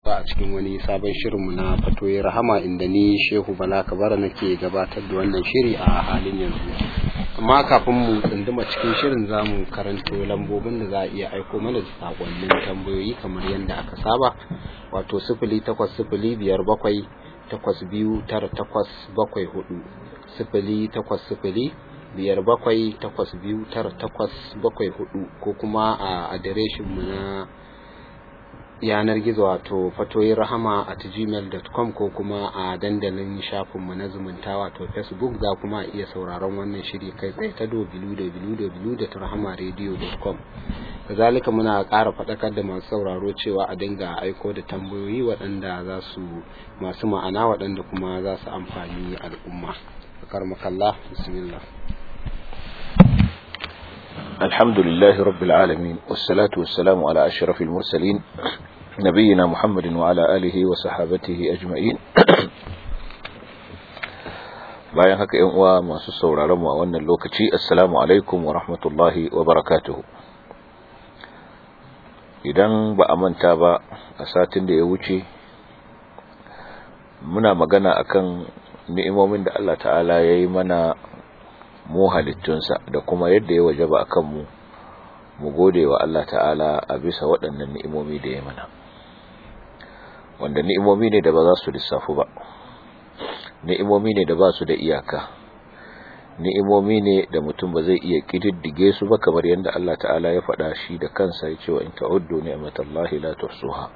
a cikin wani sabon shirinmu na fatoyi rahama inda ni Shehu Bala Kabara nake gabatar da wannan shiri a halin yanzu. Amma kafin mu tsunduma cikin shirin zamu karanto lambobin da za a iya aiko mana da sakonnin tambayoyi kamar yadda aka saba, wato 08058282984 08058282984 ko kuma a adireshin mu na yanar gizo wato fatoyirahama@gmail.com ko kuma a dandalin shafinmu na zumunta wato Facebook. Za kuma iya sauraron wannan shiri kai tsaye ta www.rahamaradio.com. kazalika muna ƙara faɗakar da masu sauraro cewa a dinga aiko da tambayoyi waɗanda za su masu ma'ana waɗanda kuma za su amfani al'umma. Akarmakallah, bismillah. الحمد لله رب العالمين والصلاة والسلام على أشرف المرسلين نبينا محمد وعلى آله وصحابته أجمعين. bayan haka ‘yan uwa masu sauraron mu a wannan lokaci, assalamu alaikum wa rahmatullahi wa barakatuhu. Idan ba a manta ba, a satin da ya wuce muna magana akan ni'imomin da Allah ta'ala ya yi mana mu halittunsa da kuma yadda ya wajaba a kanmu mu gode wa Allah ta'ala a bisa waɗannan ni'imomi da ya mana, wanda ni'imomi ne da ba za su lissafu ba, ni'imomi ne da ba su da iyaka, ni'imomi ne da mutum ba zai iya ƙididdige su ba, kamar yadda Allah ta'ala ya faɗa shi da kansa ya ce wa in ta'uddu ni'matallahi la tuhsuha.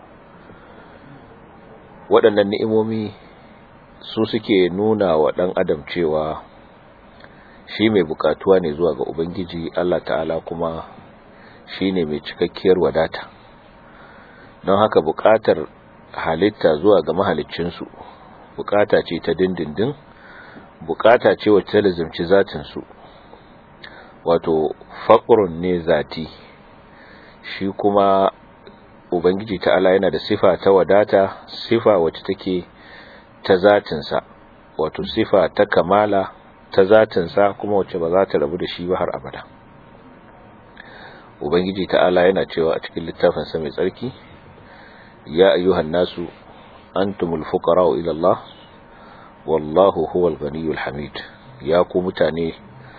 waɗannan ni'imomi su suke nuna wa ɗan adam cewa shi mai bukatuwa ne zuwa ga Ubangiji Allah ta'ala, kuma shi ne mai cikakkiyar wadata. Don haka bukatar halitta zuwa ga mahaliccinsu bukata ce ta dindindin, bukata ce wacce ta lazimci zatinsu, wato faƙurun ne zati. Shi kuma Ubangiji ta'ala yana da sifa ta wadata, sifa wacce take ta zatinsa, wato sifa ta kamala ta zatinsa, kuma wacce ba za ta rabu da shi ba har abada. Ubangiji ta'ala yana cewa a cikin littafinsa mai tsarki, ya ayyuhan nasu antumul fuqara'u ila Allah wallahu huwal ghaniyyul hamid. Ya ku mutane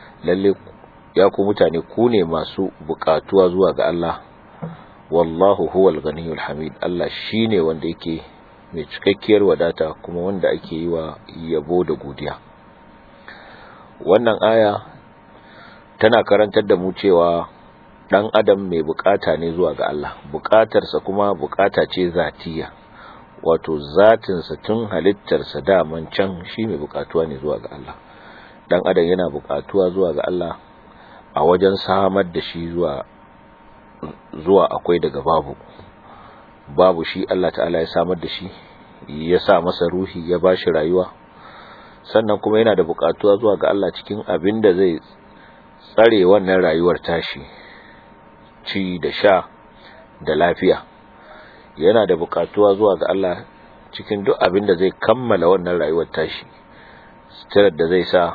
ku ne masu bukatuwa zuwa ga Allah, wallahu huwal ghaniyyul hamid. Allah shine wanda yake mai cikakkiyar wadata, kuma wanda ake yi wa yabo da godiya. Wannan aya tana karantar da mu cewa dan adam mai bukata ne zuwa ga Allah, bukatarsa kuma bukata ce zatiya, wato zatinsa tun halittarsa daman can shi mai bukatuwa ne zuwa ga Allah. Dan adam yana bukatuwa zuwa ga Allah a wajen samar da shi zuwa akwai daga babu shi Allah ta'ala ya samar da shi, ya sa masa ruhi, ya bashi rayuwa. Sannan kuma yana da bukatuwa zuwa ga Allah cikin abin da zai tsare wannan rayuwar tashi, ci da sha da lafiya. Yana da bukatuwa zuwa ga Allah cikin duk abin da zai kammala wannan rayuwar tashi, sitirar da zai sa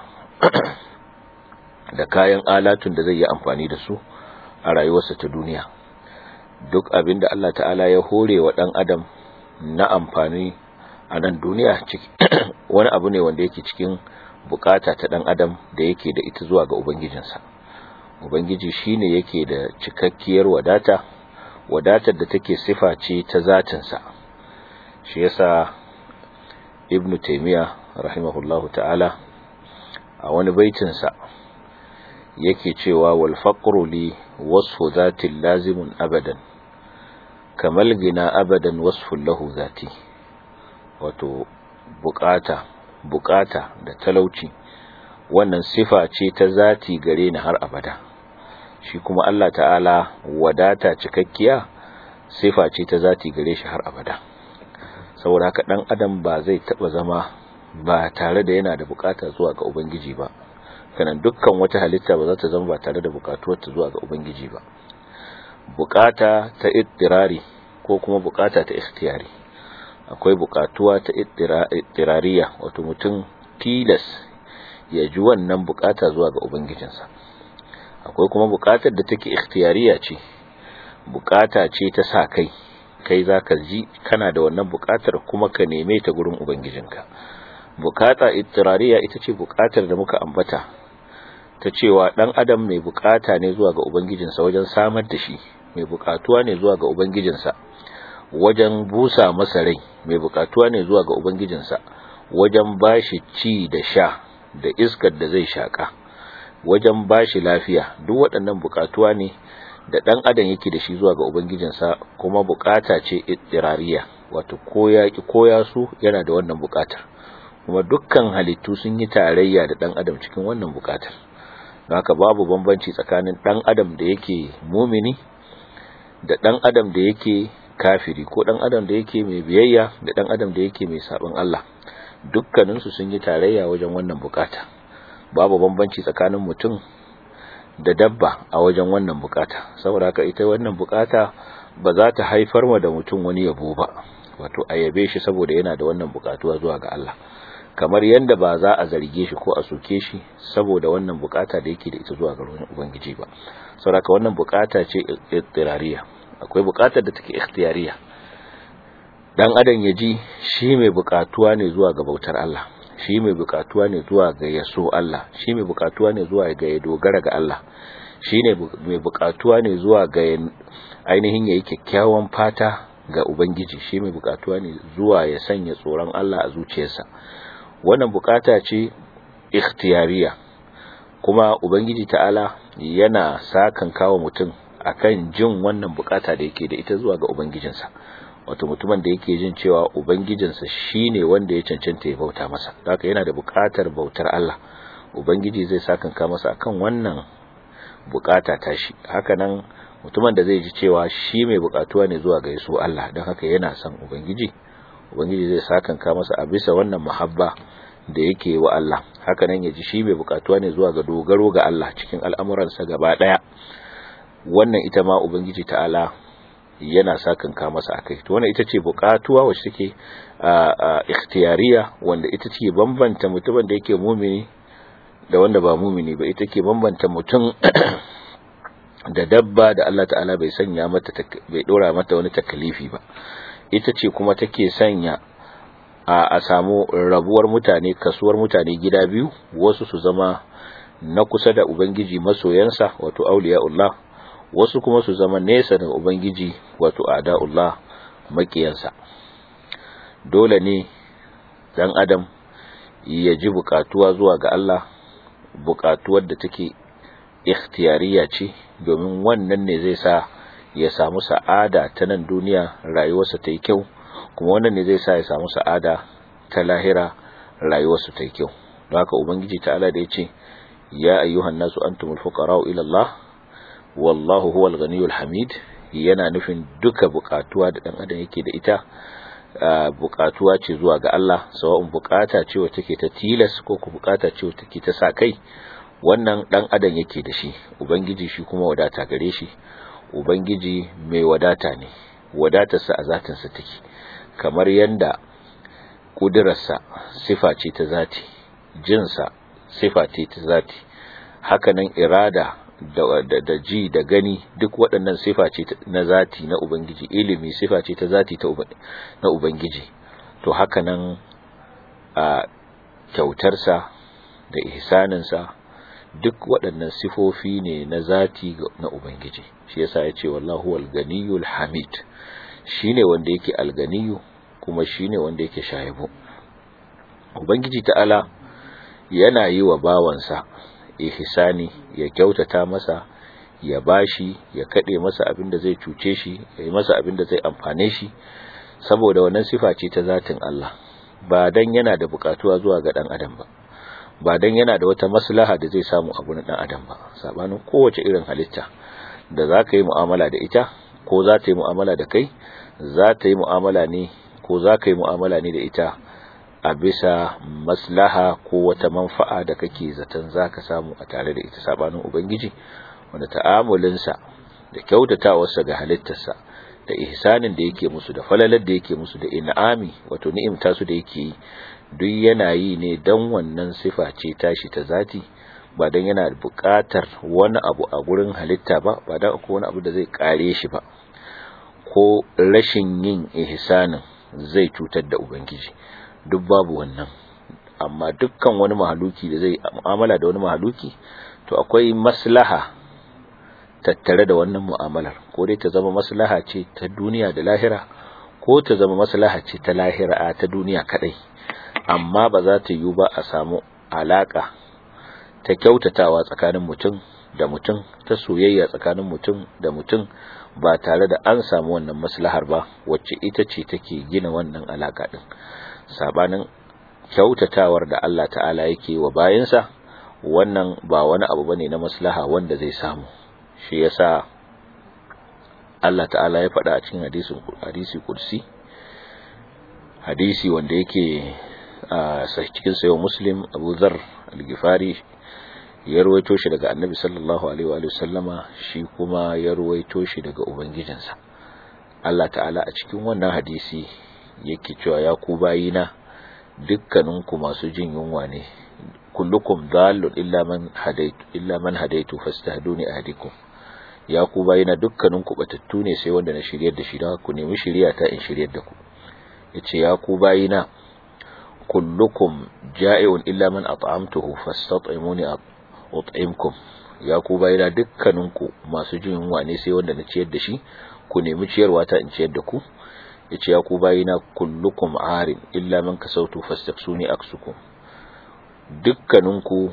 da kayan alatun da zai yi amfani da su a rayuwarsa ta duniya. Duk abin da Allah ta'ala ya hore wa ɗan adam na amfani a nan duniya wani abu ne wanda yake cikin bukata ta dan adam da yake da ita zuwa ga ubangijinsa. Ubangiji shine yake da cikakkiyar wadatar da take sifa ce ta zatinsa. Shi yasa Ibn Taymiyyah rahimahullahu ta'ala a wani baitinsa yake cewa wal faqru li wasfu zatin lazimun abadan kamal gina abadan wasfun lahu zati. Wato bukata da talauci wannan sifa ce ta zati gare ni har abada. Shi kuma Allah ta'ala wadata cikakkiya sifa ce ta zati gare shi har abada. Saboda haka dan adam ba zai taba zama ba tare da yana da bukata zuwa ga Ubangiji ba, kanan dukkan wata halitta ba za ta zama ba tare da bukatuwar ta zuwa ga Ubangiji ba. Bukata ta ittirari ko kuma bukata ta ikhtiyari. Akwai bukatuwa ta ittirariya, wato mutum tilas ya ji wannan bukata zuwa ga ubangijinsa. Akwai kuma bukatar da take ikhtiyariya ce, bukata ce ta sa kai, kai zaka ji kana da wannan bukatar kuma ka neme ta gurin ubangijinka. Bukata ittirariya ita ce bukatar da muka ambata ta cewa dan adam mai bukata ne zuwa ga ubangijinsa wajen samar da shi, mai bukatuwa ne zuwa ga ubangijinsa wajen busa masa rai, mai bukatuwa ne zuwa ga ubangijinsa wajen bashi ci da sha da iskar da zai shaka, wajen bashi lafiya. Duk waɗannan bukatuwa ne da dan adam yake da shi zuwa ga ubangijinsa, kuma bukata ce ittirariya, wato koya su yana da wannan bukatar, kuma dukkan halittu sun yi tarayya da dan adam cikin wannan bukatar. Haka babu bambanci tsakanin dan adam da yake mumini da dan adam da yake kafiri, ko dan adam da yake mai biyayya da dan adam da yake mai sabon Allah. Dukkaninsu sun yi tarayya wajen wannan bukata. Babu bambanci tsakanin mutum da dabba a wajen wannan bukata. Saboda haka ita wannan bukata ba za ta haifar wa da mutum wani yabo ba, wato a yabe shi saboda yana da wannan bukatuwa zuwa ga Allah, kamar yanda ba za a zarge shi ko a soke shi saboda wannan bukata da yake da ita zuwa ga ubangiji ba. Saboda haka wannan bukata ce ittirariya. Akwai bukatar da take ikhtiyariya, dan adam ya ji shi mai bukatuwa ne zuwa ga bautar Allah, shi mai bukatuwa ne zuwa ga yaso Allah, shi mai bukatuwa ne zuwa ga ya dogara ga Allah, shi ne mai bukatuwa ne zuwa ga ainihin yayi kyakkyawan fata ga ubangiji, shi mai bukatuwa ne zuwa ya sanya tsoron Allah a zuciyarsa. Wannan bukata ce ikhtiyariya, kuma ubangiji ta'ala yana sakan kawo mutum akan jin wannan bukata da yake da ita zuwa ga ubangijinsa. Wato mutumin da yake jin cewa ubangijinsa shine wanda ya cancanta ya bauta masa, haka yana da bukatar bautar Allah, ubangiji zai sakanka masa akan wannan bukata tashi. Haka nan mutumin da zai ji cewa shi mai bukatuwa ne zuwa ga yaso Allah, don haka yana son ubangiji zai sakanka masa a bisa wannan muhabba da yake wa Allah. Haka nan ya ji shi mai bukatuwa ne zuwa ga dogaro ga Allah cikin al'amuransa gaba daya, wannan ita ma ubangiji ta'ala yana sakanka masa akai. To wannan ita ce bukatuwa wacce take ikhtiyariya, wanda ita ce bambanta mutumin da yake mumini da wanda ba mumini ba, ita ke bambanta mutum da dabba da Allah ta'ala bai sanya mata, bai dora mata wani takalifi ba. Ita ce kuma take sanya a samu rabuwar mutane, kasuwar mutane gida biyu, wasu su zama na kusa da ubangiji masoyansa wato auliya'ullah, wasu kuma su zama nesa da ubangiji wato a'da'ullah makiyansa. Dole ne dan adam ya ji bukatuwa zuwa ga Allah, bukatuwar da take ikhtiyariya ce, domin wannan ne zai sa ya samu sa'ada ta nan duniya, rayuwarsa ta yi kyau, kuma wannan ne zai sa ya samu sa'ada ta lahira, rayuwarsa ta yi kyau. Don haka ubangiji ta'ala da ya ce ya ayyuhan nasu antumul fuqara'u ila Allah wallahu huwal ghaniyyul hamid, yana nufin duka bukatuwa da dan adam yake da ita bukatuwa ce zuwa ga Allah, sawa'un bukata ce wacce take ta tilas ko ku bukata ce wacce take ta sa kai, wannan dan adam yake da shi. Ubangiji shi kuma wadata gare shi, ubangiji mai wadata ne, wadatarsa a zatinsa take, kamar yanda kudirarsa sifa ce ta zati, jinsa sifa ce ta zati, hakanan irada da ji da gani duk waɗannan sifa ce na zati na ubangiji, ilimi sifa ce ta zati na ubangiji. To hakanan a kyautarsa da ihsaninsa duk waɗannan sifofi ne na zati na ubangiji. Shi yasa ya ce wallahu al-ganiyul hamid, shine wanda yake al-ganiyu kuma shine wanda yake shahibu. Ubangiji ta'ala yana yi wa bawansa ihsani, ya kyautata masa, ya bashi, ya kade masa abin da zai cuce shi, ya yi masa abin da zai amfane shi, saboda wannan sifa ce ta zatin Allah, ba dan yana da bukatuwa zuwa ga dan adam ba, ba dan yana da wata maslaha da zai samu a gurin dan adam ba. Sabanin kowace irin halitta da za ka yi mu'amala da ita, ko za ta yi mu'amala da kai, za ta yi mu'amala ne ko za ka yi mu'amala ne da ita a bisa maslaha ko wata manfa'a da kake zaton za ka samu a tare da ita. Sabanin ubangiji wanda ta'amulinsa da kyautatawarsa ga halittarsa da ihsanin da yake musu, da falalar da yake musu, da in'ami wato ni'imta su da yake yi, duk yana yi ne dan wannan sifa ce tashi ta zati, ba dan yana buƙatar wani abu a gurin halitta ba, ba dan akwai wani abu da zai kare shi ba. ko rashin yin ihsanin zai cutar da ubangiji, duk babu wannan. Amma dukkan wani mahaluki da zai mu'amala da wani mahaluki, to akwai maslaha tattare da wannan mu'amalar, ko dai ta zama maslaha ce ta duniya da lahira, ko ta zama maslaha ce ta lahira ta duniya kadai. Amma ba za ta yiwu ba a samu alaka ta kyautatawa tsakanin mutum da mutum, ta soyayya tsakanin mutum da mutum, ba tare da an samu wannan maslahar ba, wacce ita ce take gina wannan alaka din. Sabanin kyautatawar da Allah ta'ala yake wa bayinsa, wannan ba wani abu bane na maslaha wanda zai samu. Shi yasa Allah ta'ala ya faɗa a cikin hadisi kursi, hadisi wanda yake cikin sayo Muslim, Abu Dharr al-Ghifari ya ruwaito shi daga Annabi sallallahu alaihi wa sallama, shi kuma ya ruwaito shi daga ubangijinsa. Allah ta'ala a cikin wannan hadisi yake cewa, ya ku bayina, dukkaninku masu jin yunwa ne, kullukum dallun illa man hadaitu fastahduni ahdikum. Ya ku bayina, dukkaninku batattu ne sai wanda na shiryar da shi, da ku nemi shiriya ta in shiryar da ku. Yace, ya ku bayina, kullukum ja'iun illa man at'amtuhu fastat'imuni ut'imkum. Ya ku bayina, dukkaninku masu jin yunwa ne sai wanda na ciyar da shi, ku nemi ciyarwa ta in ciyar da ku. Yace, ya ku bayina, kullukum arin illa man kasautu fastaksuni aksukum. Dukkaninku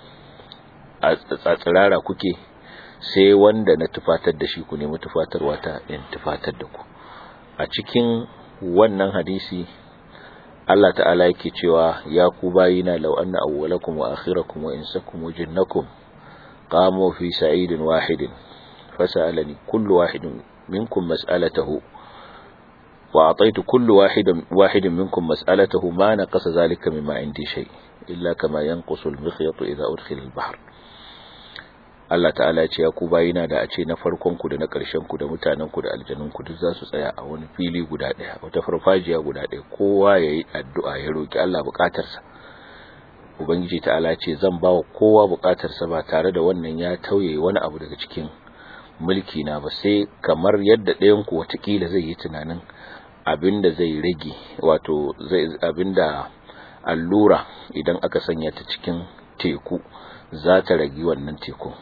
a tsatsirara kuke sai wanda na tufatar da shi, ku nemi tufatarwa ta in tufatar da ku. A cikin wannan hadisi Allah ta'ala yake cewa, ya ku bayina, law anna awwalakum wa akhirakum wa insakum wa jinnakum qamu fi sa'idin wahidin fasalani kullu wahidin minkum mas'alatahu wa ataitu kullu wahidin minkum mas'alatahu ma naqasa zalika mimma indi shay illa kama yanqusu al-mikhyatu idha udkhila al-bahr. Allah ta'ala ya ce, ya ku bayina, da a ce na farkon ku da na ƙarshen ku da mutanen ku da aljanun ku duk za su tsaya a wani fili guda ɗaya, wata farfajiya guda ɗaya, kowa yayi addu'a ya roki Allah buƙatarsa. Ubangiji ta'ala ce, zan bawa kowa buƙatarsa ba tare da wannan ya tauye wani abu daga cikin mulki na ba, sai kamar yadda ɗayan ku watakila zai yi tunanin abinda zai rage, wato abinda allura idan aka sanya ta cikin teku za ta rage wannan teku.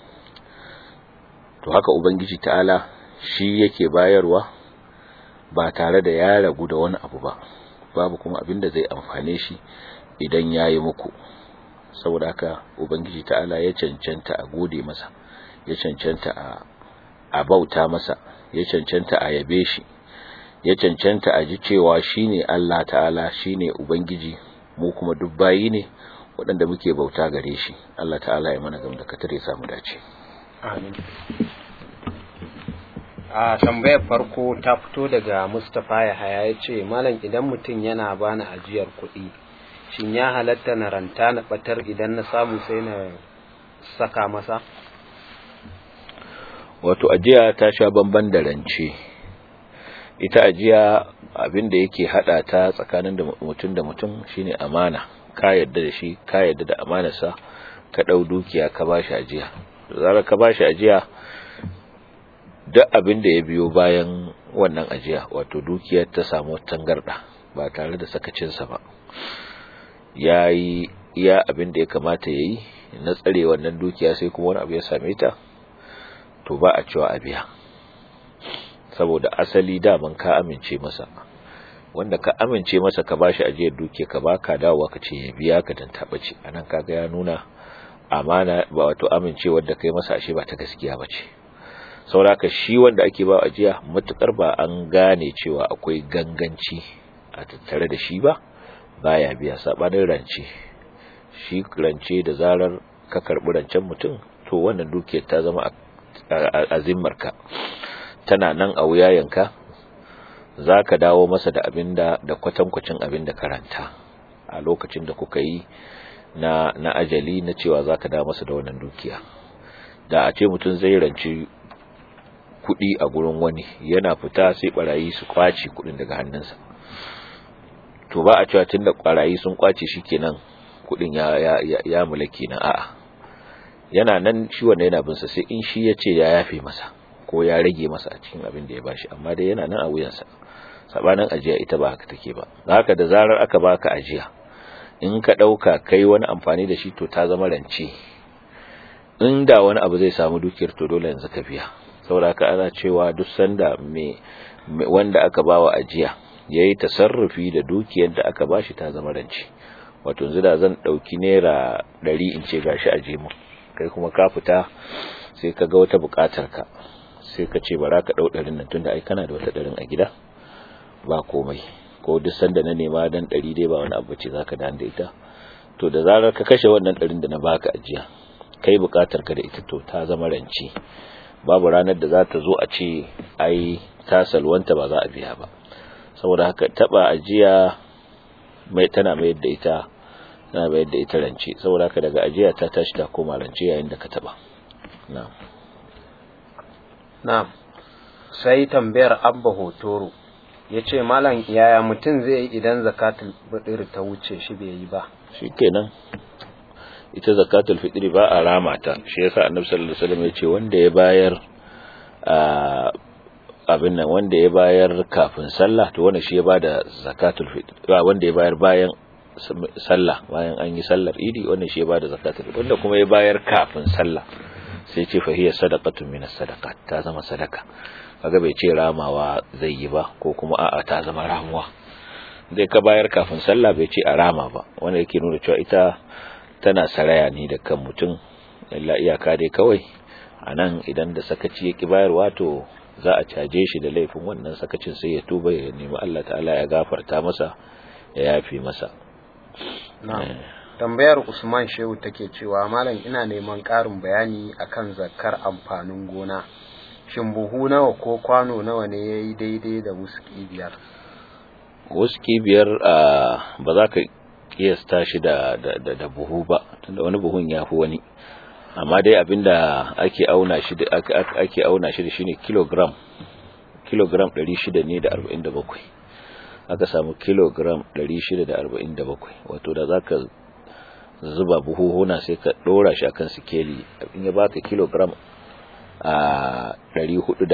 To haka Ubangiji ta'ala shi yake bayarwa ba tare da ya ragu da wani abu ba, babu kuma abin da zai amfane shi idan ya yi muku. Saboda haka Ubangiji ta'ala ya cancanta a gode masa, ya cancanta a bauta masa, ya cancanta a yabe shi, ya cancanta a ji cewa shi ne Allah ta'ala, shi ne Ubangiji, mu kuma duk bayi ne waɗanda muke bauta gare shi. Allah ta'ala ya mana gamdakatar ya samu dace. Amin. A tambayar farko ta fito daga Mustapha Yahaya, ya ce, malam, idan mutum yana bani ajiyar kuɗi, shin ya halatta na ranta na batar idan na samu sai na saka masa? Wato ajiya ta sha bamban da rance. Ita ajiya abin da yake hada ta tsakanin da mutum shine amana. Ka yarda da shi, ka yarda da amanarsa, ka dau dukiya ka bashi ajiya. Da zarar ka bashi ajiya, duk abin da ya biyo bayan wannan ajiya, wato dukiyar ta samu tangarda ba tare da sakacinsa ba, yayi iya abin da ya kamata yayi na tsare wannan dukiya, sai kuma wani abu ya same ta, to ba a cewa a biya, saboda asali daman ka amince masa. Wanda ka amince masa ka bashi ajiyar dukiya, ka baka dawowa ka ce ya biya ka dan tabace, anan kaga ya nuna amana, ba wato amincewar da kai masa ashe ba ta gaskiya bace. Sauraka shi wanda ake ba ajiya, matukar ba an gane cewa akwai ganganci a tattare da shi ba, baya biya. Sabanin rance, shi rance da zarar ka karbi rancen mutum, to wannan dukiyar ta zama a zimmarka, tana nan a wuyayenka, zaka dawo masa da abinda da kwatankwacin abinda karanta a lokacin da kuka yi na ajali na cewa zaka dawo masa da wannan dukiya. Da a ce mutum zai rance kuɗi a gurin wani, yana fita sai barayi su kwace kuɗin daga hannunsa, to ba a cewa tunda barayi sun kwace shikenan kuɗin ya mulki na, a'a, yana nan shi wanda yana bin sa, sai in shi yace ya yafe masa ko ya rage masa a cikin abin da ya bashi, amma dai yana nan a wuyansa. Sabanin ajiya ita ba haka take ba. Haka da zarar aka baka ajiya, in ka dauka kai wani amfani da shi to ta zama rance. Inda wani abu zai samu dukiyar to dole yanzu ka biya. Saboda haka ana cewa duk sanda wanda aka bawa ajiya yayi tasarrufi da dukiyar da aka bashi ta zama rance. Wato yanzu da zan dauki naira 100 in ce gashi aje mu, kai kuma ka fita sai ka ga wata bukatar ka, sai ka ce bara ka dau 100 nan tunda ai kana da wata 100 a gida ba komai, ko duk sanda na nema dan 100 dai ba wani abu ce zaka dan da ita. To da zarar ka kashe wannan 100 da na baka ajiya, kai bukatar ka da ita to ta zama rance. Babu ranar da za ta zo a ce ai ta salwanta ba za a biya ba. Saboda haka taba ajiya tana mayar da ita rance. Saboda haka daga ajiya ta tashi ta koma rance yayin da ka taba. Na'am. Sai tambayar Abba Hotoro yace malam yaya mutum zai yi idan zakatul fitr ta wuce shi bai yi ba? Shikenan, ita zakatul fitr ba a rama ta. Shi yasa Annabi sallallahu alaihi wasallam yace wanda ya bayar abin nan, wanda ya bayar kafin sallah to wannan shi ya bada zakatul fitr. Wanda ya bayar bayan sallah, bayan an yi sallar idi, wannan shi ya bada zakatul fitr. Wanda kuma ya bayar kafin sallah sai ce fa hiya sadaqatun minas sadaqat, ta zama sadaka. Kaga bai ce ramawa zai yi ba, ko kuma a'a ta zama ramuwa. Dai ka bayar kafin sallah bai ce a rama ba, wanda yake nuna cewa ita tana saraya ne da kan mutum. illa iyaka dai kawai anan idan da sakaci yake bayarwa to za a caje shi da laifin wannan sakacin, sai ya tuba ya nemi Allah ta'ala ya gafarta masa, ya yafi masa. Tambayar Usman Shehu take cewa malam ina neman ƙarin bayani akan zakkar amfanin gona. Shin buhu nawa ko kwano nawa ne yayi daidai da wuski biyar? Wuski biyar ba za ka kiyasta shi da buhu ba, tunda wani buhun ya fi wani. Amma dai abinda ake auna shi da shine kilogram 600 ne da 47. Aka samu kilogram 647, wato da zaka zuba buhuhuna sai ka dora shi akan sikeli, in ya baka kilogram 447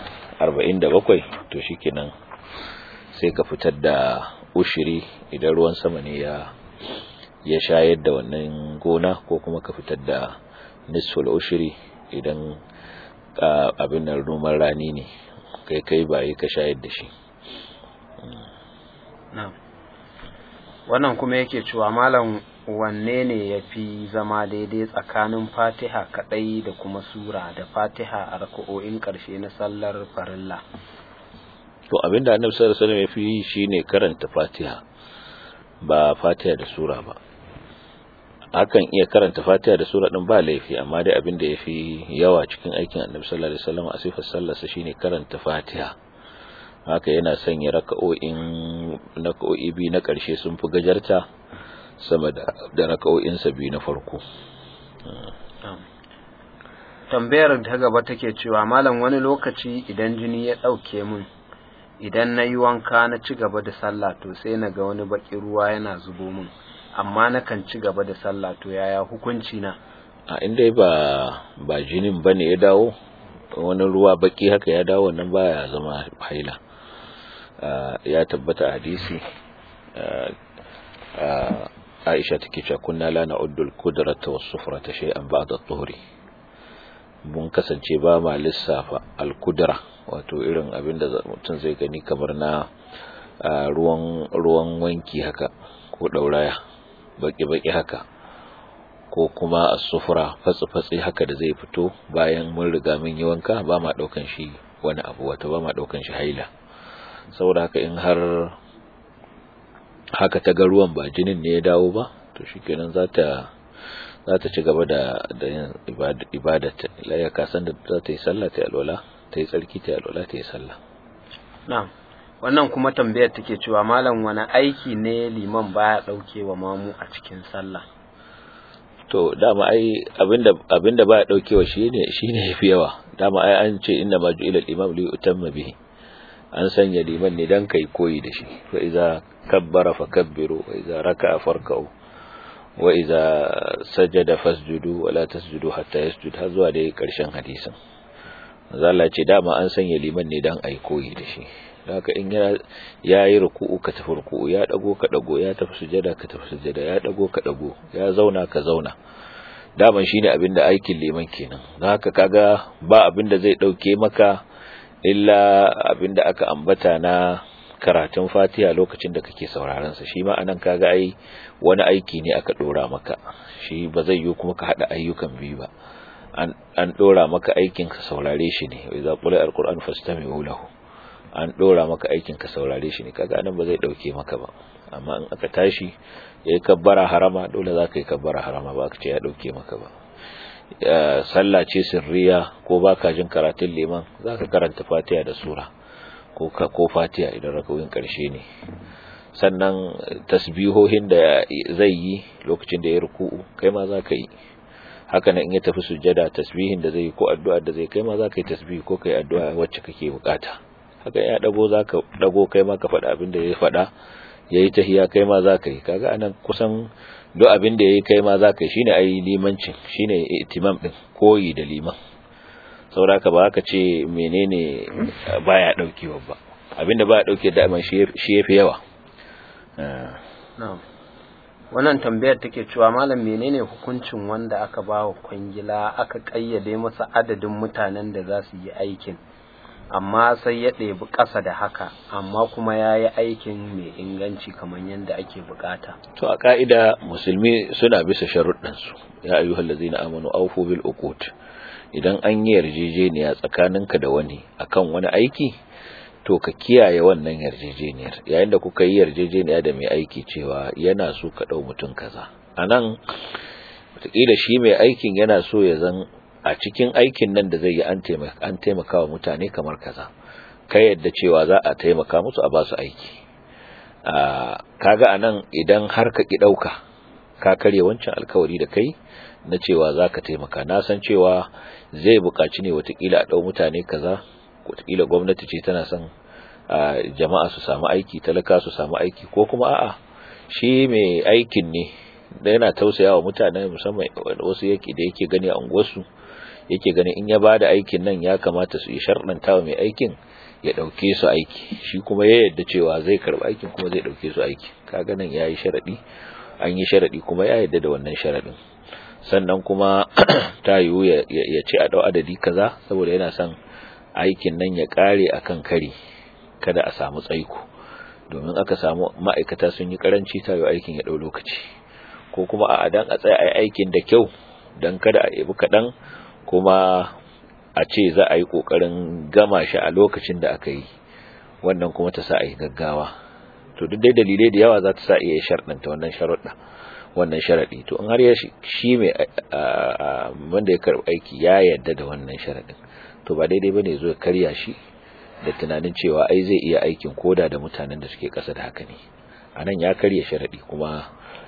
to shikenan sai ka fitar da ushiri idan ruwan sama ne ya shayar da wannan gona, ko kuma ka fitar da nisful ushiri idan abin nan noman rani ne kai baye ka shayar da shi. Wannan kuma yake cewa malam wanne ne yafi zama daidai tsakanin Fatiha kadai da kuma sura da Fatiha a rak'o'in karshe na sallar farilla? To abinda Annabi sallallahu alaihi wasallam yafi shine karanta Fatiha, ba Fatiha da sura ba. Hakan iya karanta Fatiha da sura din ba laifi, amma dai abinda yafi yawa cikin aikin Annabi sallallahu alaihi wasallam a sifar sallarsa shine karanta Fatiha. Haka yana sanya raka'o'i biyu na ƙarshe sun fi gajarta sama da raka'o'insa biyu na farko. Tambayar ta gaba take cewa malam wani lokaci idan jini ya ɗauke min, idan na yi wanka na ci gaba da sallah to sai na ga wani baki ruwa yana zubo min, amma na kan ci gaba da sallah, to yaya hukunci na? Inda ba jinin bane ya dawo, wani ruwa baki haka ya dawo, wannan baya zama haila. Ya tabbata hadisi Aisha take cewa kunna la na'uddu al-qudrata was-sufrata shay'an ba'da at-tuhri. Mun kasance ba ma lissafa al-qudra, wato irin abinda mutum zai gani kamar na ruwan wanki haka, ko dauraya baki haka, ko kuma as-sufra fatsi haka da zai fito bayan mun riga mun yi wanka, ba ma daukan shi wani abu, wato ba ma daukan shi haila. Saboda haka in har haka ta ga ruwan ba jinin ne ya dawo ba, to shikenan za ta ci gaba da yin ibadata. La ya kasan da za ta yi sallah ta alwala, ta yi tsarki ta alwala ta yi sallah. Na'am. Wannan kuma tambayar take cewa malam wani aiki ne liman baya daukewa mamu a cikin sallah? To dama ai abinda baya daukewa shine yafi yawa. Dama ai an ce inna ma ju'ila al-imam li yutamma bihi. An sanya liman ne dan kai koyi da shi. Fa iza kabbara fakabbiru, wa iza raka'a farka'u, wa iza sajada fasjudu, wa la tasjudu hatta yasjud, har zuwa dai karshen hadisin. Allah ce dama an sanya liman ne dan ai koyi da shi haka in ya yi ruku'u ka tafi ruku'u, ya dago ka dago, ya tafi sujada ka tafi sujada, ya dago ka dago, ya zauna ka zauna. Daman shine abinda aikin liman kenan. Haka kaga ba abinda zai dauke maka illa abinda aka ambata na karatun Fatiha lokacin da kake sauraron sa. Shi ma anan kaga ai wani aiki ne aka dora maka. Shi ba zai yi kuma ka hada ayyukan biyu ba. An dora maka aikin ka saurare shi ne. Wa iza qula al-Qur'an fastami'u lahu. An dora maka aikin ka saurare shi ne, kaga anan ba zai dauke maka ba. Amma in aka tashi yayi kabbara harama, dole zaka yi kabbara harama, ba ka ce ya dauke maka ba. Sallah ce sirriya ko baka jin karatun liman, zaka karanta Fatiha da sura ko Fatiha idan rakawoyin karshe ne. Sannan tasbihohin da zai yi lokacin da ya ruku'u kai ma zaka yi. Haka nan in ya tafi sujjada tasbihin da zai yi ko addu'a da zai kai ma zaka yi tasbih ko kai addu'a wacce kake bukata. Haka ya dago zaka dago kai ma ka faɗa abin da ya faɗa, yayi tahiyya kai ma zaka yi. Kaga anan kusan duk abin da yayi kai ma zaka yi, shine ai limancin, shine itimam din, koyi da liman. Saboda haka ba ka ce menene baya daukewa ba, abinda baya dauke da man shi yafi yawa. Na'am. Wannan tambayar take cewa malam menene hukuncin wanda aka bawa kwangila aka kayyade masa adadin mutanen da za su yi aikin, amma sai ya ɗebi ƙasa da haka, amma kuma ya yi aikin mai inganci kamar yadda ake bukata. To a ƙa'ida musulmi suna bisa sharuɗansu, ya ayyuhal ladzina amanu awfu bil uqud. Idan an yi yarjejeniya tsakaninka da wani akan wani aiki, to ka kiyaye wannan yarjejeniyar. Yayin da kuka yi yarjejeniya da mai aiki cewa yana so ka ɗau mutum kaza, anan wataƙila shi mai aikin yana so ya zan a cikin aikin nan da zai yi an taimaka wa mutane kamar kaza, kai yadda cewa za a taimaka musu a basu aiki. Kaga anan idan har ka ki dauka, ka karye wancan alkawari da kai na cewa za ka taimaka. Na san cewa zai buƙaci ne watakila a dau mutane kaza, watakila gwamnati ce tana son jama'a su samu aiki, talaka su samu aiki, ko kuma a'a shi mai aikin ne da yana tausayawa mutane, musamman wasu da yake gani a unguwarsu, yake ganin in ya bada aikin nan ya kamata su yi sharɗanta wa mai aikin ya ɗauke su aiki, shi kuma ya yarda cewa zai karɓi aikin kuma zai ɗauke su aiki. Kaga nan ya yi sharaɗi, an yi sharaɗi kuma ya yarda da wannan sharaɗin. Sannan kuma ta yiwu ya ce a ɗau adadi kaza saboda yana son aikin nan ya ƙare akan kari, kada a samu tsaiko, domin aka samu ma'aikata sun yi ƙaranci ta yiwu aikin ya ɗau lokaci, ko kuma a dan a tsaya a yi aikin da kyau dan kada a yabi kaɗan kuma a ce za a yi ƙoƙarin gama shi a lokacin da aka yi, wannan kuma ta sa a yi gaggawa. To duk dai dalilai da yawa za ta sa iya sharɗanta wannan sharuɗa, wannan sharaɗi. To in har ya shi mai wanda ya karɓi aiki ya yarda da wannan sharaɗin, to ba daidai bane zo ya karya shi da tunanin cewa ai zai iya aikin koda da mutanen da suke ƙasa da haka ne. Anan ya karya sharaɗi kuma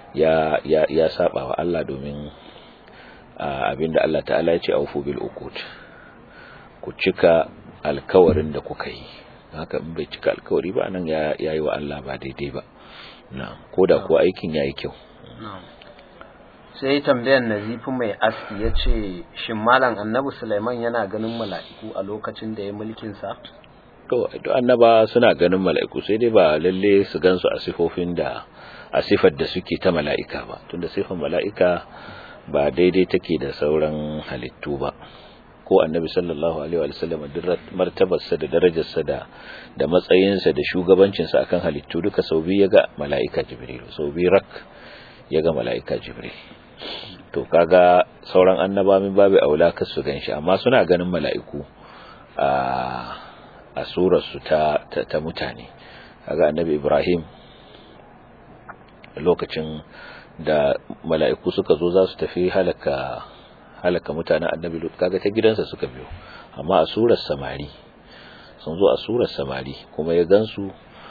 ya saba wa Allah, domin abinda Allah ta'ala ya ce aufu bil uqud, ku cika alkawarin da kuka yi. Haka in bai cika alkawari ba nan yayi wa Allah ba daidai ba. Na'am, koda ko aikin yayi kyau. Na'am. Sai tambayar Nazifi mai aski yace shin malam Annabi Sulaiman yana ganin mala'iku a lokacin da ya mulkin sa? To annaba suna ganin mala'iku, sai dai ba lalle su gansu a sifar da suke ta mala'ika ba, tunda sifar mala'ika ba daidai take da sauran halittu ba. Ko Annabi sallallahu alaihi wa sallam martabarsa da darajarsa da matsayinsa da shugabancinsa akan halittu duka sau biyu ya ga mala'ika Jibril, sau biyu rak ya ga mala'ika Jibril. To kaga sauran annaba min babu aula kar su ganshi, amma suna ganin mala'iku a surarsu ta mutane. Kaga Annabi Ibrahim lokacin da mala'iku suka zo za su tafi halaka mutanen Annabi Lut, kaga ta gidansa suka biyo, amma a surar samari sun zo a surar samari, kuma ya gansu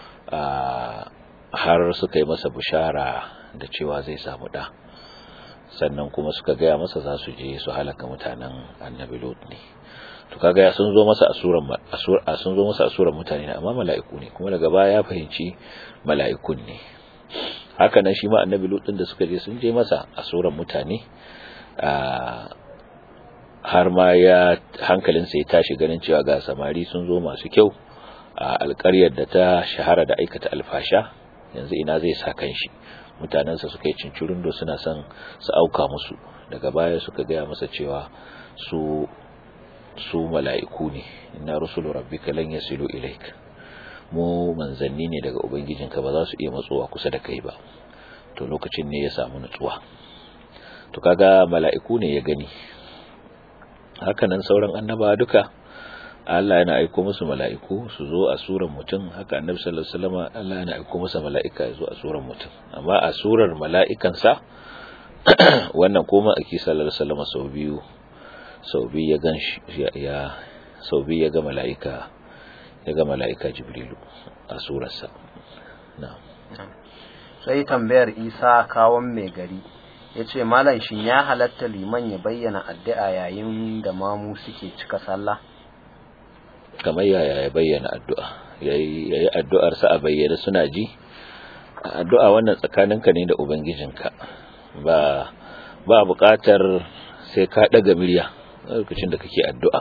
har suka yi masa bishara da cewa zai samu da, sannan kuma suka gaya masa za su je su halaka mutanen Annabi Lut ne. To kaga sun zo masa a surar mutane, amma mala'iku ne, kuma daga baya ya fahimci mala'ikun ne. Haka nan shi ma Annabi Lut din da suka je sun je masa a surar mutane, har ma hankalinsa ya tashi ganin cewa ga samari sun zo masu kyau a alƙaryar da ta shahara da aikata alfasha, yanzu ina zai sa kanshi. Mutanensa suka yi cincirindo suna son su auka musu, daga baya suka gaya masa cewa su mala'iku ne, inna rusulu rabbika lan yasilu ilaik, mu manzanni ne daga ubangijinka, ba za su iya matsowa kusa da kai ba. To lokacin ne ya samu nutsuwa. To kaga mala'iku ne ya gani. Hakanan sauran annabawa duka Allah yana aiko musu mala'iku su zo a surar mutum, haka annabi sallallahu alaihi wasallam Allah yana aiko masa mala'ika ya zo a surar mutum, amma a surar mala'ikansa wannan kuma aki sallallahu alaihi wasallam sau biyu ya gan sau biyu ya ga mala'ika Jibrilu a surarsa. Na'am. Sai tambayar Isa kawon mai gari yace malam shin ya halatta liman ya bayyana addu'a yayin da mamu suke cika sallah? Kamar yaya ya bayyana addu'a, yayi addu'ar sa a bayyana suna ji. Addu'a wannan tsakaninka ne da ubangijinka, ba buƙatar sai ka daga murya lokacin da kake addu'a.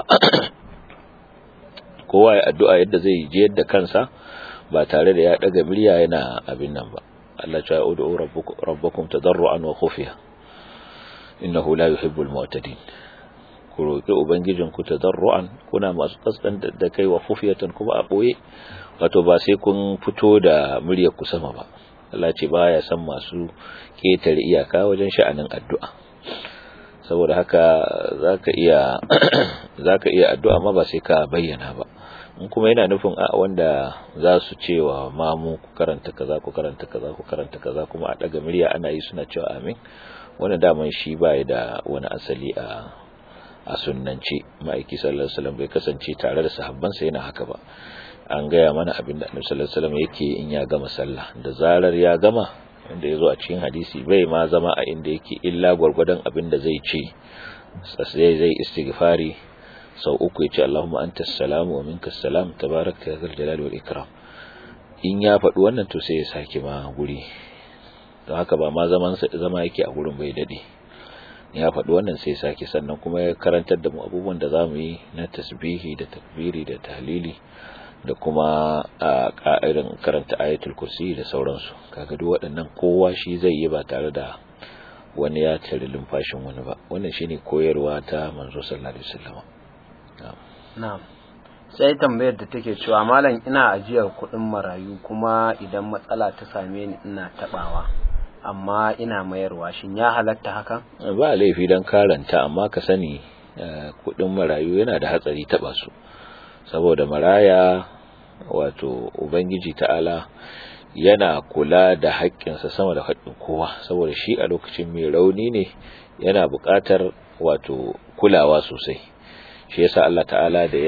Kowa ya addu'a yadda zai ji yadda kansa ba tare da ya daga murya yana abin nan ba. Allah ya ud'u rabbakum tadarruan wa khufiya innahu la yuhibbul mu'tadin. Ku roƙi ubangijinku tadarruan, kuna masu kaskan da kai, wa khufiyatan kuma a boye, wato ba sai kun fito da muryar ku sama ba. Allah ce baya san masu ketare iyaka wajen sha'anin addu'a. Saboda haka zaka iya addu'a ma ba sai ka bayyana ba. In kuma yana nufin wanda za su ce wa mamu ku karanta kaza ku karanta kaza ku karanta kaza kuma a daga murya ana yi suna cewa amin, wannan daman shi bai da wani asali a sunnance. Ma'aiki sallallahu alaihi wasallam bai kasance tare da sahabbansa yana haka ba. An gaya mana abin da Annabi sallallahu alaihi wasallam yake in ya gama sallah, da zarar ya gama, wanda yazo a cikin hadisi, bai ma zama a inda yake illa gurgurdan abin da zai ce, sai zai istighfari sau uku, yace Allahumma antas salam wa minkas salam tabarakta ya zal jalali wal ikram. In ya faɗi wannan to sai ya sake ma guri, don haka ba ma zama yake a gurin bai dade. Ya faɗi wannan sai sake, sannan kuma ya karantar da mu abubuwan da zamu yi na tasbihi da takbiri da tahlili da kuma ƙa'irin karanta ayatul kursi da sauransu. Kaga duk waɗannan kowa shi zai yi ba tare da wani ya tare lumfashin wani ba. Wannan shine koyarwa ta manzo sallallahu alaihi wasallam. Na'am. Sai tambayar da take cewa malam ina ajiyar kuɗin marayu kuma idan matsala ta same ni ina tabawa, amma ina mayarwa, shin ya halatta hakan? Ba laifi dan karanta, amma ka sani kudin marayu yana da hatsari taba su, saboda maraya wato ubangiji ta'ala yana kula da haƙƙinsa sama da haƙƙin kowa, saboda shi a lokacin mai rauni ne, yana buƙatar wato kulawa sosai. Shi yasa Allah ta'ala da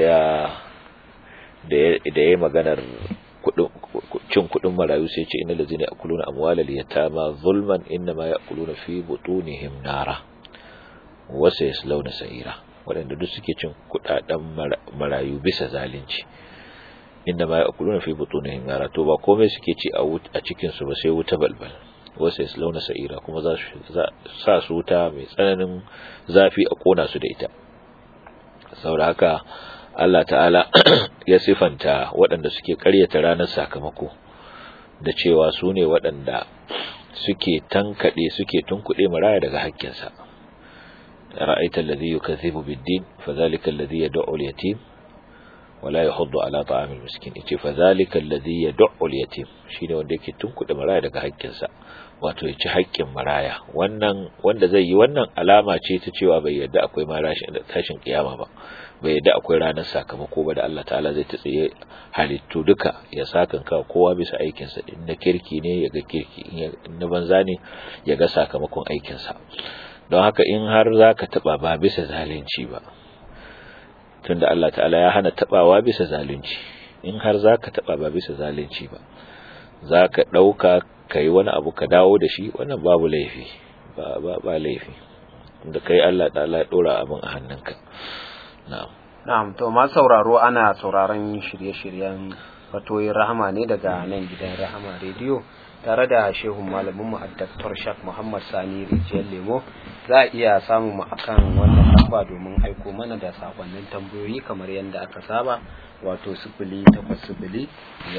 ya maganar cin kudin marayu sai ce innal ladzina ya'kuluna amwalal yatama zulman inma ya'kuluna fi butunihim nara wa sayaslawna sa'ira. Wadanda duk suke cin kudaden marayu bisa zalunci, inma ya'kuluna fi butunihim nara, to ba komai suke ci a cikin su ba sai wuta balbal. wa sayaslawna sa'ira, kuma za su sa su wuta mai tsananin zafi a kona su da ita. Saboda haka Allah ta'ala ya sifanta waɗanda suke ƙaryata ranar sakamako da cewa su ne waɗanda suke suke tunkuɗe maraya daga hakkinsa. Ra'aita alladhi yukaththibu bid-din fadhalika alladhi yad'u al-yatim wa la yahuddu ala ta'amil miskin. Yace fadhalika alladhi yad'u al-yatim, shine wanda yake tunkuɗe maraya daga hakkinsa, wato ya ci haƙƙin maraya. Wannan wanda zai yi wannan alama ce ta cewa bai yarda akwai tashin kiyama ba, bai yadda akwai ranar sakamako ba da Allah ta'ala zai ta tsaye halittu duka ya sakanka kowa bisa aikinsa. In na kirki ne ya ga kirki, in na banza ne ya ga sakamakon aikinsa. Don haka in har za ka taɓa ba bisa zalunci ba, tunda Allah ta'ala ya hana taɓawa bisa zalunci, in har za ka taɓa ba bisa zalunci ba, za ka ɗauka ka yi wani abu ka dawo da shi, wannan babu laifi, ba laifi, da kai Allah ta'ala ya ɗora abin a hannunka. Na'am, to ma sauraro ana sauraron shirye-shiryen fatoyin Rahama ne daga nan gidan Rahama Radio tare da shehun malamin mu Dr. Shak Muhammad Sani Rijiyar Lemo. Za a iya samun mu akan wannan lamba domin aiko mana da sakonnin tambayoyi kamar yadda aka saba, wato 0800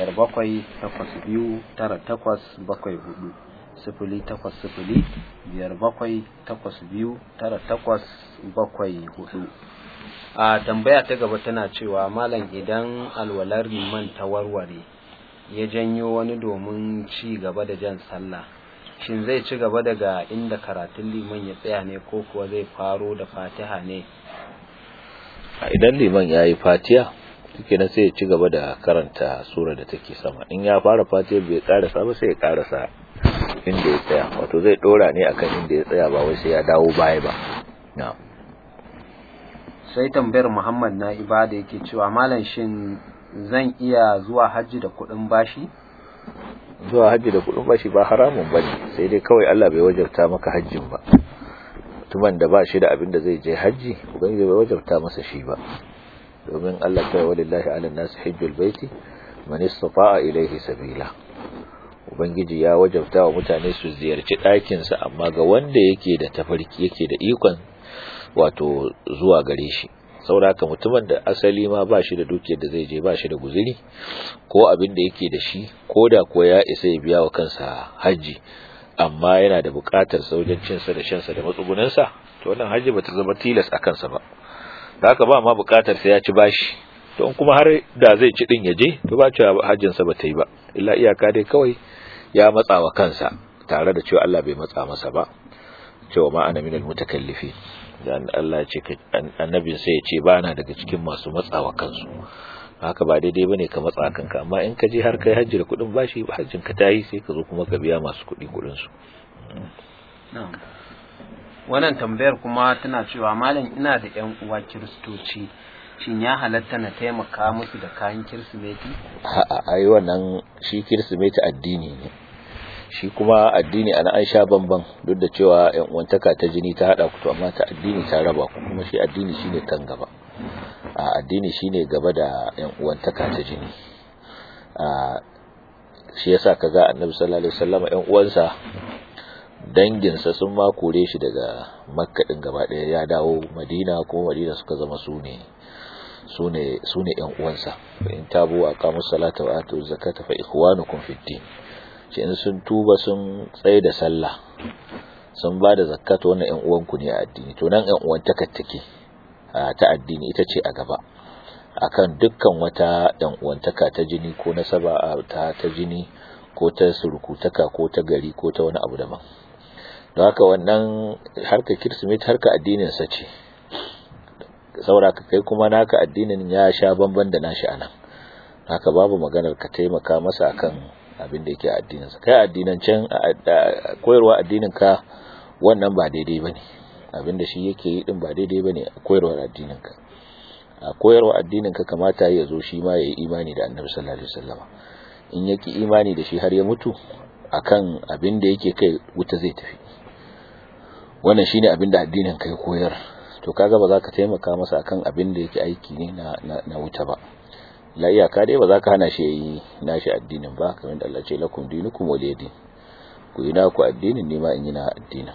57829874 0800 a tambaya ta gaba tana cewa malam, idan alwalar liman ta warware ya janyo wani domin ci gaba da jan sallah, shin zai ci gaba daga inda karatun liman ya tsaya ne ko kuwa zai faro da fatiha ne? Idan liman ya yi fatiha kenan sai ya ci gaba da karanta sura da take sama. In ya fara fatiha bai karasa ba sai ya karasa inda ya tsaya, wato zai dora ne akan inda ya tsaya ba wai sai ya dawo baya ba. Sai tambayar Muhammad na ibada yake cewa malam, shin zan iya zuwa hajji da kuɗin bashi? Zuwa hajji da kuɗin bashi ba haramun bane, sai dai kawai Allah bai wajabta maka hajjin ba. Mutumin da ba shi da abin da zai je hajji, ubangiji bai wajabta masa shi ba, domin Allah ta yi walillahi ala nas hajjul baiti man istata'a ilayhi sabila. Ubangiji ya wajabta wa mutane su ziyarci ɗakinsa, amma ga wanda yake da tafarki, yake da ikon wato zuwa gare shi. Saboda haka mutumin da asali ma ba shi da dukiyar da zai je, ba shi da guzuri ko abin da yake da shi, ko da kuwa ya isa ya biya wa kansa haji, amma yana da buƙatar saujan cinsa da shansa da matsugunansa, to wannan haji bata zama tilas a kansa ba. Da haka ba ma buƙatar sai ya ci bashi. To in kuma har da zai ci din ya je, to ba cewa hajjinsa ba ta yi ba, illa iyaka dai kawai ya matsa wa kansa, tare da cewa Allah bai matsa masa ba, cewa ma ana minal mutakallifi. Dan Allah ce annabin sai ya ce ba na daga cikin masu matsawa kansu. Haka ba daidai bane ka matsa kanka, amma in ka je har kai hajji da kudin bashi, hajjin ka tayi, sai ka zo kuma ka biya masu kudin su. Wannan tambayar kuma tana cewa malam, ina da ƴan uwa kiristoci, shin ya halatta na taimaka musu da kayan kirsimeti? A'a, ai wannan shi kirsimeti addini ne. Shi kuma addini ana an sha bamban, duk da cewa ƴan uwantaka ta jini ta hada ku, to amma ta addini ta raba ku, kuma shi addini shine kan gaba. Addini shine gaba da ƴan uwantaka ta jini. Shi yasa kaga Annabi sallallahu alaihi wasallam ƴan uwansa danginsa sun ma kore shi daga Makka din gaba daya, ya dawo Madina, kuma Madina suka zama sune ƴan uwansa. In tabu aqamus salata wa atu zakata fa ikhwanukum fid din. shi in sun tuba sun tsaye da sallah sun ba da zakat, wannan ƴan uwanku ne a addini. To nan ƴan uwan take ta addini ita ce a gaba akan dukkan wata ƴan uwantaka ta jini ko nasaba ta jini ko ta surukutaka ko ta gari ko ta wani abu daban. Don haka wannan harka kirsimeti harka addinin sa ce, saboda kai kuma naka addinin ya sha bamban da nashi anan. Haka babu maganar ka taimaka masa akan abin da yake addinin sa. Kai addinancen koyarwa addinin ka wannan ba daidai bane, abin da shi yake yi din ba daidai bane a koyarwa addinin ka. A koyarwa addinin ka kamata ya zo shi ma yayi imani da Annabi sallallahu alaihi wasallam. In yake imani da shi har ya mutu akan abin da yake kai, wuta zai tafi. Wannan shine abin da addinin ka ya koyar. To kaga ba za ka taimaka masa akan abin da yake aiki ne na wuta ba. La iyaka dai ba za ka hana shi yayi nashi addinin ba, kamar da Allah ce lakum dinukum waliyadin. Ku yi naku addinin, ne ma in yi na addinin.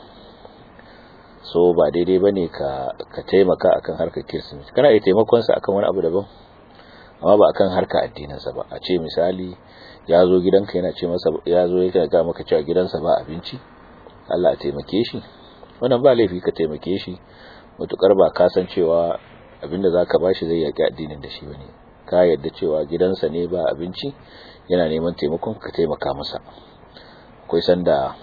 So ba daidai bane ka taimaka akan harkar kirsimeti. Kana iya taimakon sa akan wani abu daban, amma ba akan harkar addinin sa ba. A ce misali ya zo gidanka yana ce masa, ya zo yake ga maka cewa gidansa ba abinci, Allah ya taimake shi, wannan ba laifi ka taimake shi, mutukar ba ka san cewa abinda zaka bashi zai yaki addinin da shi bane. Ka yarda cewa gidansa ne ba abinci, yana neman taimakon ka taimaka masa. Akwai sanda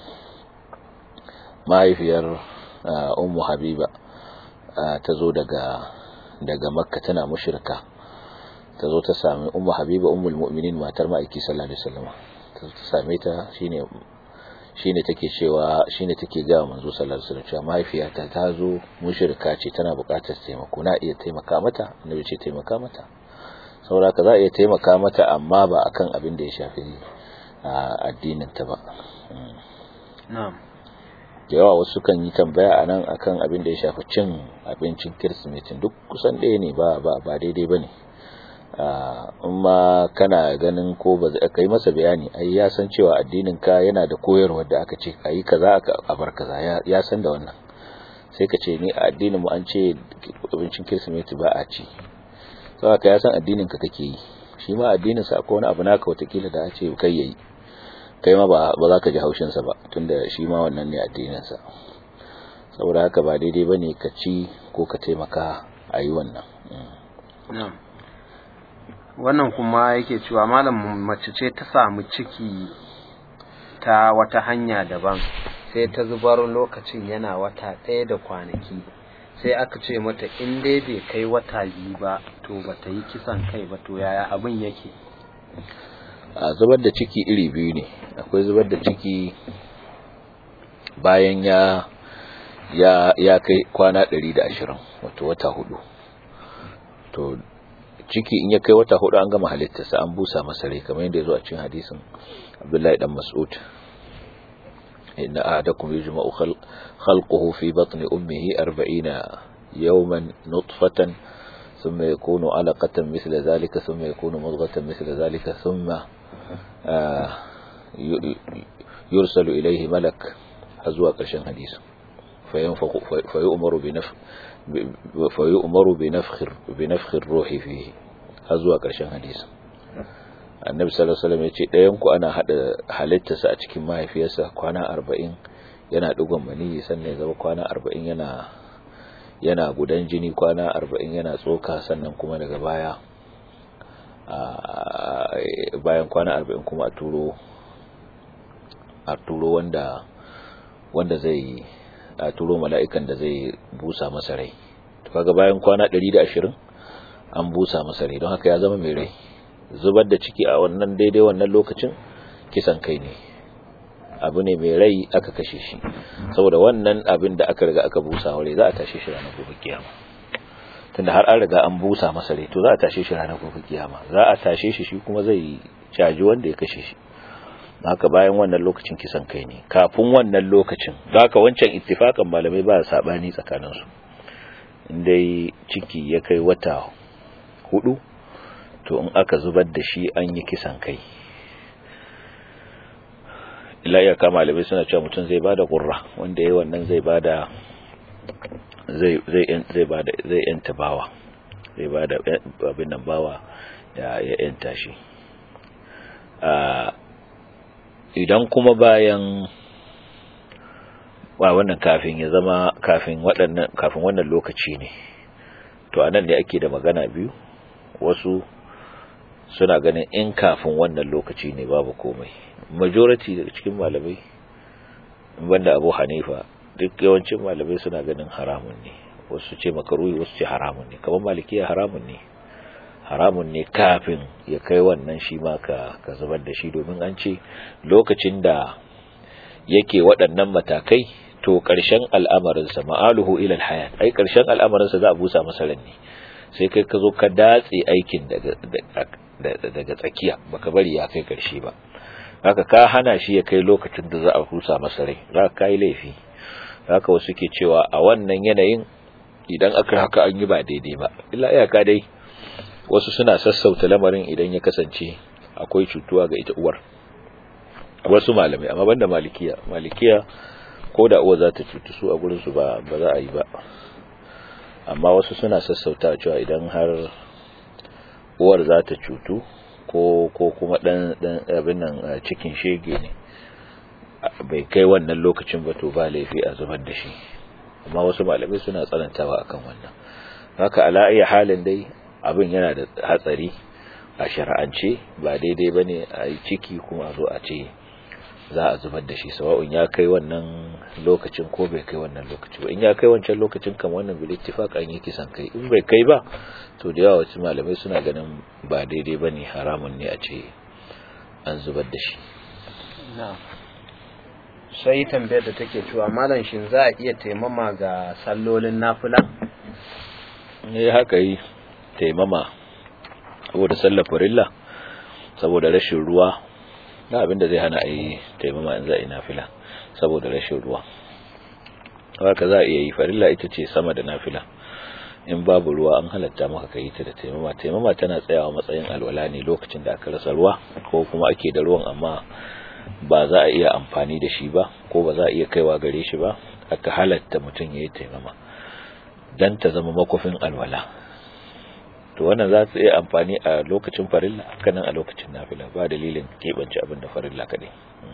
mahaifiyar Ummu Habiba ta zo daga Makka tana mushrika, ta zo ta sami Ummu Habiba ummul mu'minin matar ma'aiki sallallahu alaihi wasallam. Ta same ta shine take cewa, shine take ga manzo sallallahu alaihi wasallam cewa mahaifiyata ta zo mushrika ce, tana buƙatar taimako, na iya taimaka mata? Annabi ce taimaka mata. Saboda ka za a iya taimaka mata, amma ba akan abin da ya shafi addinin ta ba. Na'am. Yawa wasu kan yi tambaya anan akan abin da ya shafi cin abincin Kirsimeti, duk kusan ɗaya ne, ba daidai bane. amma kana ganin ko ba zai kai masa bayani ai ya san cewa addinin ka yana da koyarwa da aka ce ayi kaza aka bar kaza ya san da wannan sai ka ce ni a addinin mu an ce abincin Kirsimeti ba a ci saboda ya san addinin ka kake yi shi ma addinin sa akwai wani abu naka watakila da a ce kai yayi kai ma ba za ka ji haushin sa ba tunda shi ma wannan ne addinin sa saboda haka ba daidai bane ka ci ko ka taimaka ayi wannan wannan kuma yake cewa malam mace ce ta samu ciki ta wata hanya daban sai ta zubar lokacin yana wata 1 da kwanaki sai aka ce mata in dai bai kai wata 2 ba to bata yi kisan kai ba to yaya abin yake a zubar da ciki iri biyu ne akwai zubar da ciki bayan ya kai kwana 120 wato wata 4 to ciki in ya kai wata 4 an gama halittarsa an busa masa rai kamar yadda yazo a cikin hadisin Abdullahi dan Mas'ud inna ahadakum yujma'u khalquhu fi batni ummihi 40 yawman nutfatan thumma yakunu 'alaqatan mithla dhalika thumma yakunu mudghatan mithla dhalika thumma yursalu ilayhi malak hazwa ƙarshen hadisi فيؤمر بنفخ الروح فيه هزوا ƙarshen hadisi annabi sallallahu alaihi wasallam yace ɗayan ku ana hada halittarsa a cikin mahaifiyarsa kwana 40 yana dugon maniyi sannan ya zama kwana 40 yana gudan jini kwana 40 yana tsoka sannan kuma daga bayan kwana 40 kuma a turo wanda zai a turo mala'ikan da zai busa masa rai to kaga bayan kwana 120 an busa masa rai don haka ya zama mai rai zubar da ciki a wannan daidai wannan lokacin kisan kai ne abu ne mai rai aka kashe shi saboda wannan abin da aka riga aka busa rai za a tashe shi ranar gobe kiyama tunda har an riga an busa masa rai to za a tashe shi ranar gobe kiyama za a tashe shi kuma zai caji wanda ya kashe shi haka bayan wannan lokacin kisan kai ne kafin wannan lokacin haka wancan ittifakan malamai ba sabani tsakanin su indai ciki ya kai wata 4 to in aka zubar da shi an yi kisan kai illa ya kama malamai suna cewa mutum zai bada qurra wanda yayi wannan zai bada zai yanta bawa zai bada abin nan bawa ya yanta shi idan kuma bayan wannan kafin ya zama kafin wannan lokaci ne to anan ne ake da magana biyu wasu suna ganin in kafin wannan lokaci ne babu komai majority daga cikin malamai banda Abu Hanifa duk yawancin malamai suna ganin haramun ne wasu ce makaruhi wasu ce haramun ne kamar Malikiya haramun ne kafin ya kai wannan shi ma ka zubar da shi domin an ce lokacin da yake waɗannan matakai to ƙarshen al'amarinsa ma'aluhu ila al-hayat ai ƙarshen al'amarinsa za a busa masa ran ne sai kai ka zo ka datse aikin daga tsakiya baka bari ya kai ƙarshe ba haka ka hana shi ya kai lokacin da za a busa masa rai za ka kai laifi haka wasu ke cewa a wannan yanayin idan aka haka an yi ba daidai ba illa iyaka dai wasu suna sassauta lamarin idan ya kasance akwai cutuwa ga ita uwar wasu malamai amma banda malikiya ko da uwa za ta cutu su a gurin su ba za a yi ba amma wasu suna sassauta cewa idan har uwar za ta cutu ko kuma dan abin nan cikin shege ne bai kai wannan lokacin ba to ba laifi a zubar da shi amma wasu malamai suna tsanantawa akan wannan haka ala ayi halin dai abin yana da hatsari a shar'ance ba daidai bane a yi ciki kuma a zo a ce za a zubar da shi sawa'un ya kai wannan lokacin ko bai kai wannan lokaci ba in ya kai wancan lokacin kan wannan bil ittifaq an yi kisan kai in bai kai ba to da yawa wasu malamai suna ganin ba daidai bane haramun ne a ce an zubar da shi na'am sai tambayar da take cewa malam shin za a iya taimama ga sallolin nafila ne haka yi taimama saboda sallar farilla saboda rashin ruwa na abinda zai hana a yi taimama in za a yi nafila saboda rashin ruwa haka za a iya yi farilla ita ce sama da nafila in babu ruwa an halatta maka kai ta da taimama. Taimama tana tsayawa matsayin alwala ne lokacin da aka rasa ruwa ko kuma ake da ruwan amma ba za a iya amfani da shi ba ko ba za a iya kaiwa gare shi ba, aka halatta mutum yayi taimama dan ta zama makofin alwala. To wannan za su iya amfani a lokacin farilla haka nan a lokacin nafila, ba dalilin keɓance abin da farilla kaɗai.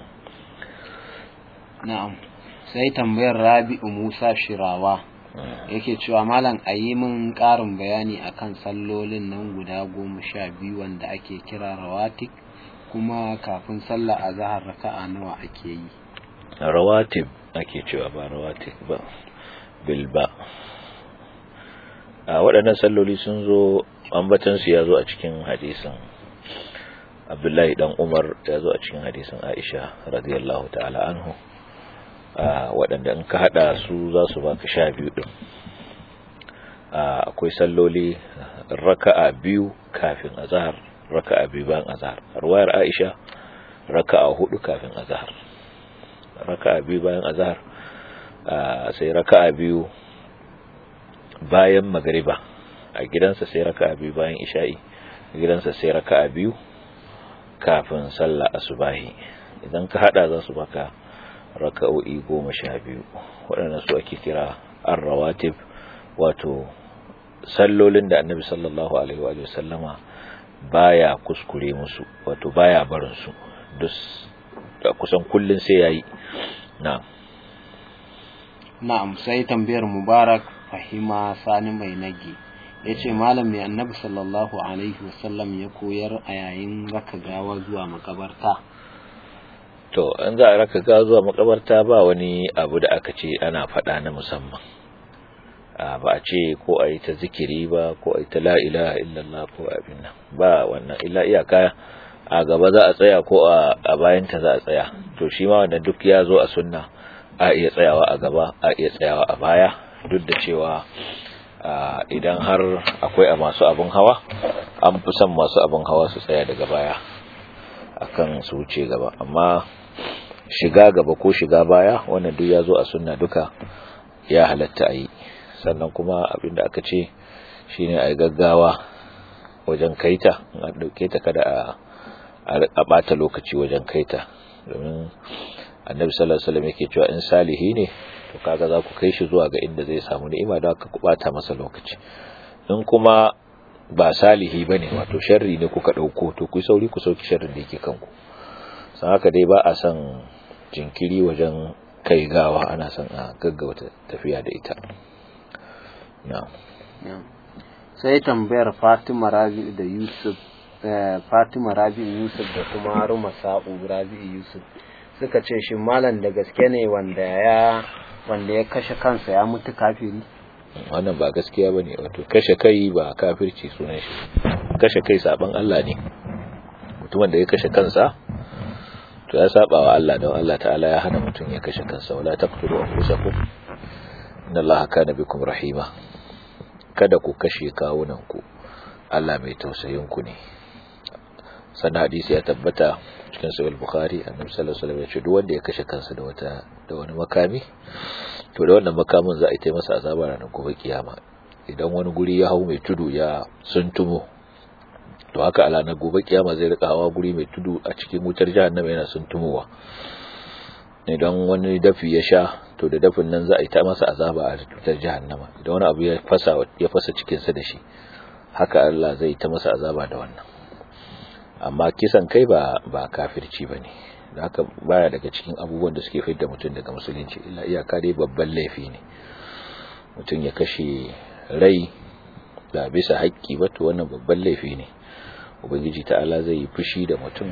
Na'am. Sai tambayar Rabi'u Musa Shirawa yake cewa malam a yi min ƙarin bayani akan sallolin nan guda 12 wanda ake kira rawatib, kuma kafin sallah azhar raka'a nawa ake yi? Rawatib ake cewa ba rawatib ba, bilba. Waɗannan salloli sun zo ambatansu ya zo a cikin hadisin Abdullahi dan Umar, ya zo a cikin hadisin Aisha radiyallahu ta'ala anhu, waɗanda in ka haɗa su za su baka 12 ɗin. Akwai salloli raka'a 2 kafin azhar, raka'a 2 bayan azhar. Ruwayar Aisha raka'a 4 kafin azhar, raka'a 2 bayan azhar, sai raka'a 2 bayan magriba a gidansa, sai raka'a 2 bayan isha'i a gidansa, sai raka'a 2 kafin sallah asubahi. Idan ka hada za su baka raka'o'i 12. waɗannan su ake kira ar-rawatib, wato sallolin da Annabi sallallahu alaihi wa sallama baya kuskure musu, wato baya barin su kusan kullun sai yayi. Na'am. Sai tambayar Mubarak Fahima Sani mai nagi yace malam mai Annabi sallallahu alaihi wa sallam ya koyar a yayin raka gawa zuwa makabarta? To an za a raka gawa zuwa makabarta ba wani abu da aka ce ana faɗa na musamman, ba a ce ko a yi ta zikiri ba ko a yi ta la ilaha illallah ko abin nan ba, wannan illa iyaka a gaba za a tsaya ko a bayanta za a tsaya. To shi ma wannan duk ya zo a sunna, a iya tsayawa a gaba a iya tsayawa a baya, duk da cewa idan har akwai a masu abin hawa an fi son masu abin hawa su tsaya daga baya akan su wuce gaba, amma shiga gaba ko shiga baya wannan duk ya zo a sunna, duka ya halatta a yi. Sannan kuma abinda aka ce shine a yi gaggawa wajen kaita, in an dauke ta kada a bata lokaci wajen kaita, domin Annabi sallallahu alaihi wasallam yake cewa in salihi ne to kaga za ku kai shi zuwa ga inda zai samu ni'ima, da aka kubata masa lokaci. In kuma ba salihi bane, wato sharri ne kuka dauko, to ku sauri ku sauki sharrin da yake kanku. San haka dai ba a san jinkiri wajen kai gawa, ana son a gaggauta tafiya da ita. Na'am. Sai tambayar Fatima Rabi da Yusuf, Fatima Rabi Yusuf da kuma Ruma Sa'u Rabi Yusuf suka ce shin malam da gaske ne wanda ya kashe kansa ya mutu kafiri? Wannan ba gaskiya bane, wato kashe kai ba kafirci sunan shi. Kashe kai saban Allah ne. Mutumin da ya kashe kansa to ya saba wa Allah, don Allah ta'ala ya hana mutum ya kashe kansa, wala taqtulu anfusakum innallaha kana bikum rahima. Kada ku kashe kawunan ku, Allah mai tausayin ku ne. Sannan hadisi ya tabbata cikin sahih al-Bukhari, Annabi sallallahu alaihi wasallam ya ce duk wanda ya kashe kansa da wani makami, to da wannan makamin za a yi masa azaba ranar gobe kiyama. Idan wani guri ya hau mai tudu ya suntumo, to haka a ranar gobe kiyama zai rika hawa guri mai tudu a cikin wutar jahannama yana suntumowa. Idan wani dafi ya sha, to da dafin nan za a yi ta masa azaba a wutar jahannama. Idan wani abu ya fasa cikinsa da shi, haka Allah zai ta masa azaba da wannan. Amma kisan kai ba kafirci bane, da haka baya daga cikin abubuwan da suke fitar da mutum daga musulunci, illa iyaka dai babban laifi ne mutum ya kashe rai da bisa haƙƙi ba, to wannan babban laifi ne. Ubangiji ta'ala zai yi fushi da mutum,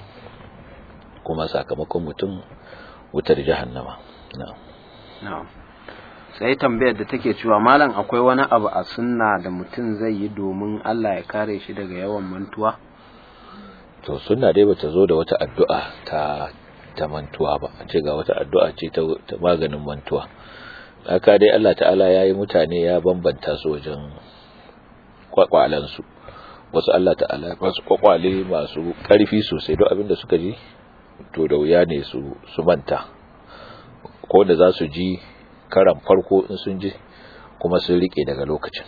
kuma sakamakon mutum wutar jahannama. Na'am. Sai tambayar da take cewa malam akwai wani abu a sunna da mutum zai yi domin Allah ya kare shi daga yawan mantuwa? To sunna dai bata zo da wata addu'a ta mantuwa ba, a ce ga wata addu'a ce ta maganin mantuwa. Haka dai Allah ta'ala ya yi mutane ya bambanta su wajen kwakwalansu. Wasu Allah ta'ala wasu kwakwale masu ƙarfi sosai, don abinda suka ji to da wuya ne su manta, ko da za su ji karan farko in sun ji kuma sun rike daga lokacin,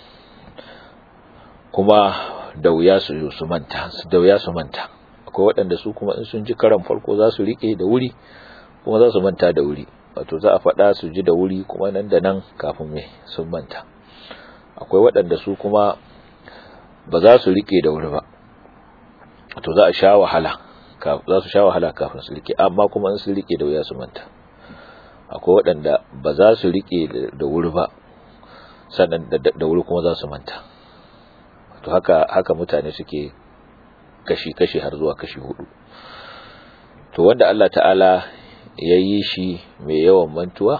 kuma da wuya su manta, akwai waɗanda su kuma in sun ji karan farko za su rike da wuri kuma za su manta da wuri, wato za a faɗa su ji da wuri kuma nan da nan kafin sun manta. Akwai waɗanda su kuma ba za su rike da wuri ba, wato za su sha wahala kafin su rike, amma kuma in sun rike da wuya su manta. Akwai waɗanda ba za su rike da wuri ba, sannan da wuri kuma za su manta. To haka mutane suke kashi har zuwa kashi 4. To wanda Allah ta'ala ya yi shi mai yawan mantuwa,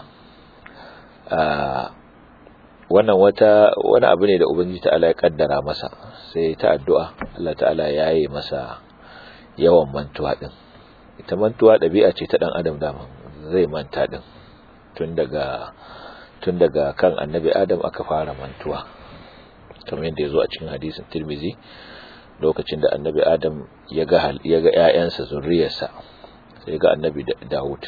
wannan wani abu ne da Ubangiji ta'ala ya kaddara masa, sai ta addu'a Allah ta'ala ya yi masa yawan mantuwa din. Ita mantuwa ɗabi'a ce ta ɗan adam, dama zai manta din. Tun daga kan annabi Adam aka fara mantuwa, kamar yadda ya zo a cikin hadisin Tirmidhi, lokacin da annabi Adam ya ga ƴaƴansa, zurriyarsa, sai ga annabi Dawud,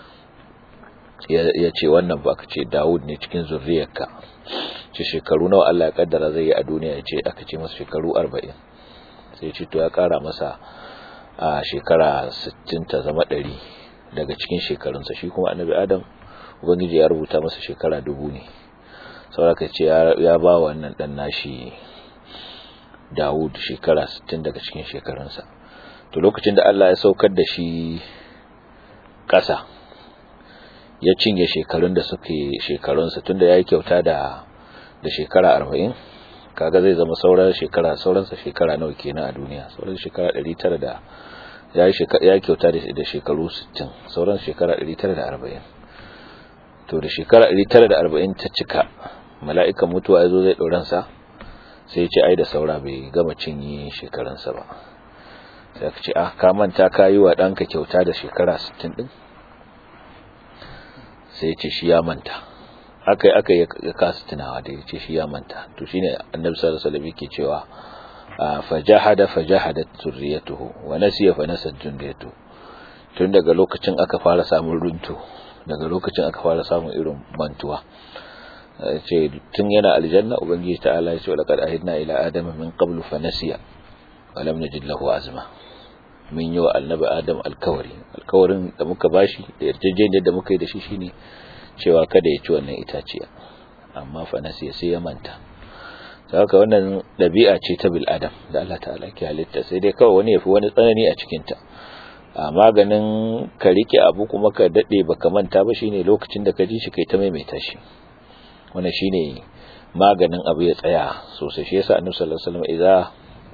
ya ce wannan ba ka ce Dawud ne cikin zurriyarka, ce shekaru nawa Allah ya kaddara zai yi a duniya, ya ce aka ce masa shekaru 40, sai ce to ya kara masa a shekara 60 ta zama 100 daga cikin shekarunsa. Shi kuma annabi Adam Ubangiji ya rubuta masa shekara 1000 ne, saboda ka ce ya ba wannan dan nashi Dawud shekara 60 daga cikin shekarunsa. To lokacin da Allah ya saukar da shi ƙasa, ya cinye shekarun da suke shekarunsa, tunda yayi kyauta da shekara 40, kaga zai zama sauransa shekara nawa kenan a duniya? Sauran shekara 900 da yayi kyauta da shekaru 60, sauran shekara 940. To da shekara 940 ta cika, mala'ikan mutuwa yazo zai dauran sa, sai ya ce ai da saura, bai gama cinye shekarunsa ba. Sai aka ce ka manta ka yi wa danka kyauta da shekara 60 din? Sai ya ce shi ya manta. Aka ya kasa tunawa da ya ce shi ya manta. To shine Annabi sallallahu alaihi wasallam yake cewa fajahadat zurriyatuhu wa nasiya fa nasat jundiyatu. Tun daga lokacin aka fara samun runtu, daga lokacin aka fara samun irin mantuwa. Ce tun yana aljanna, ubangiji ta'ala ya ce laqad ahidna ila adama min qablu fa nasiya wa lam najid lahu azma. Mun yi wa annabi Adam alkawarin da muka bashi, da yarjejeniyar da muka yi da shi shine cewa kada ya ci wannan itaciya, amma fa nasiya, sai ya manta. Saka wannan dabi'a ce ta bil adam da Allah ta'ala ke halitta, sai dai kawai wani yafi wani tsanani a cikin ta. A maganin ka rike abu kuma ka dade baka manta ba shine lokacin da ka ji shi kai ta maimaita shi. Wannan shine maganin abu ya tsaya sosai. Shi yasa Annabi sallallahu alaihi wasallam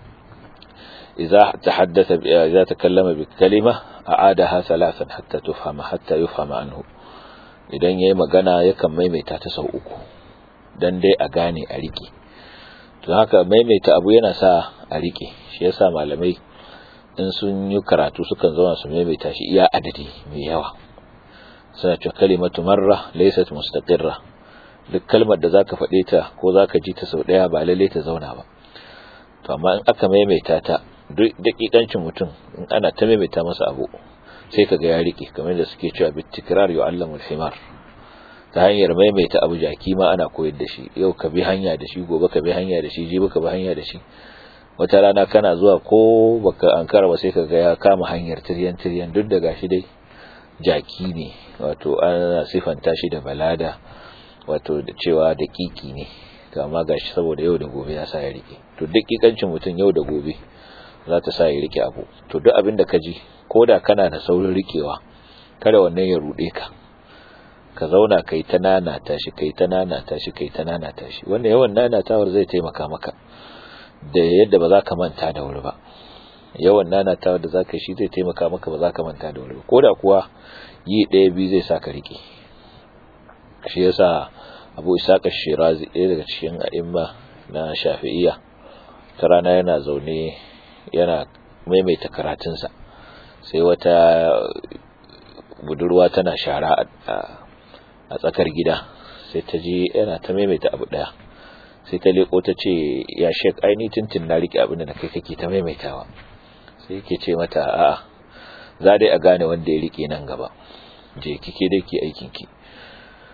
idza takallama bi kalima a'adaha thalathan hatta yufhama anhu. Idan yayi magana yakan maimaita ta sau 3 dan dai a gane, a rike. To haka maimaita abu yana sa a rike. Shi yasa malamai in sun yi karatu sukan zauna su maimaita shi iya adadi mai yawa. Suna cewa kalimatu marra laysat mustaqirra. Duk kalmar da zaka faɗe ta ko zaka ji ta sau daya ba lalle ta zauna ba. To amma in aka maimaita ta, duk dakikancin mutum in ana ta maimaita masa abu sai kaga ya rike, kamar da suke cewa bitikrar yu'allamul himar. Ta hanyar maimaita abu jaki ma ana koyar da shi, yau ka bi hanya da shi, gobe ka bi hanya da shi, jibi ka bi hanya da shi. Wata rana kana zuwa ko baka ankara ba sai kaga ya kama hanyar tiryan duk da gashi dai jaki ne, wato ana sifanta shi da balada, wato da cewa daƙiƙi ne. To amma gashi saboda yau da gobe ya sa ya rike. To dakikancin mutum yau da gobe za ta sa ya rike abu. To duk abin da ka ji, koda kana da saurin rikewa, kada wannan ya rude ka. Ka zauna kai ta nanata shi, wannan yawan nanatawar zai taimaka maka da yadda ba za ka manta da wuri ba. Yawan nanatawar da za ka yi shi zai taimaka maka, ba za ka manta da wuri ba. Koda kuwa yi 1-2 zai sa ka rike. Shi yasa Abu Ishaq Ash-Shirazi, ɗaya daga cikin a'imma na Shafi'iyya, ta rana yana zaune yana maimaita karatunsa, sai wata budurwa tana shara a tsakar gida, sai ta ji yana ta maimaita abu daya, sai ta leko ta ce ya Sheikh, aini tuntun na rike abin da kai kake ta maimaitawa. Sai yake ce mata a'a, za dai a gane wanda ya rike nan gaba, je kike dai ki aikin ki.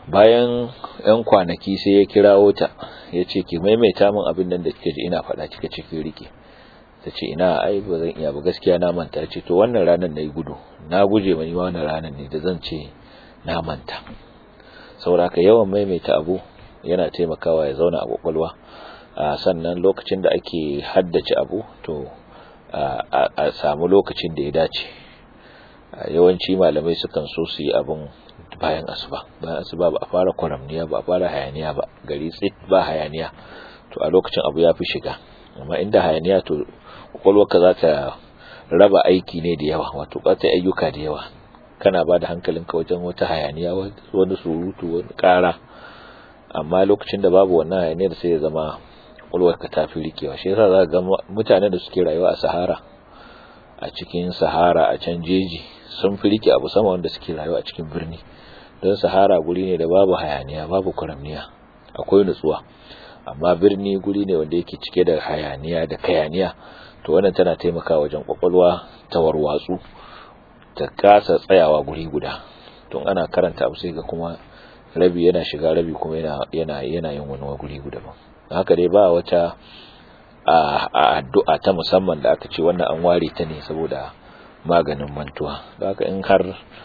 bayan 'yan kwanaki sai ya kirawo ta ya ce ki maimaita min abin nan da kike ji ina faɗa kika ce ki rike ta ce ina ai ba zan iya ba gaskiya na manta ce to wannan ranar nayi gudu na guje mai wannan ranar ne da zan ce na manta saboda ka yawan maimaita abu yana taimakawa ya zauna a kwakwalwa sannan lokacin da ake haddace abu to a samu lokacin da ya dace yawanci malamai sukan so su yi abun bayan asuba ba a fara kwaramniya ba a fara hayaniya ba gari tsit ba hayaniya to a lokacin abu ya fi shiga amma inda hayaniya to kwakwalwarka za ta raba aiki ne da yawa wato ba ta ayyuka da yawa kana ba da hankalinka wajen wata hayaniya wani surutu wani ƙara amma lokacin da babu wannan hayaniyar sai ya zama kwakwalwarka ta fi rikewa shi yasa za ga mutanen da suke rayuwa a sahara a cikin sahara a can jeji sun fi rike abu sama wanda suke rayuwa a cikin birni don sahara guri ne da babu hayaniya babu kwaramniya akwai nutsuwa amma birni guri ne wanda yake cike da hayaniya da kayaniya to wannan tana taimakawa wajen kwakwalwa ta warwatsu ta kasa tsayawa guri guda tun ana karanta abu sai ga kuma rabi yana shiga rabi kuma yana yin wani guri guda ba haka dai ba wata addu'a ta musamman da aka ce wannan an ware ta ne saboda maganin mantuwa haka in har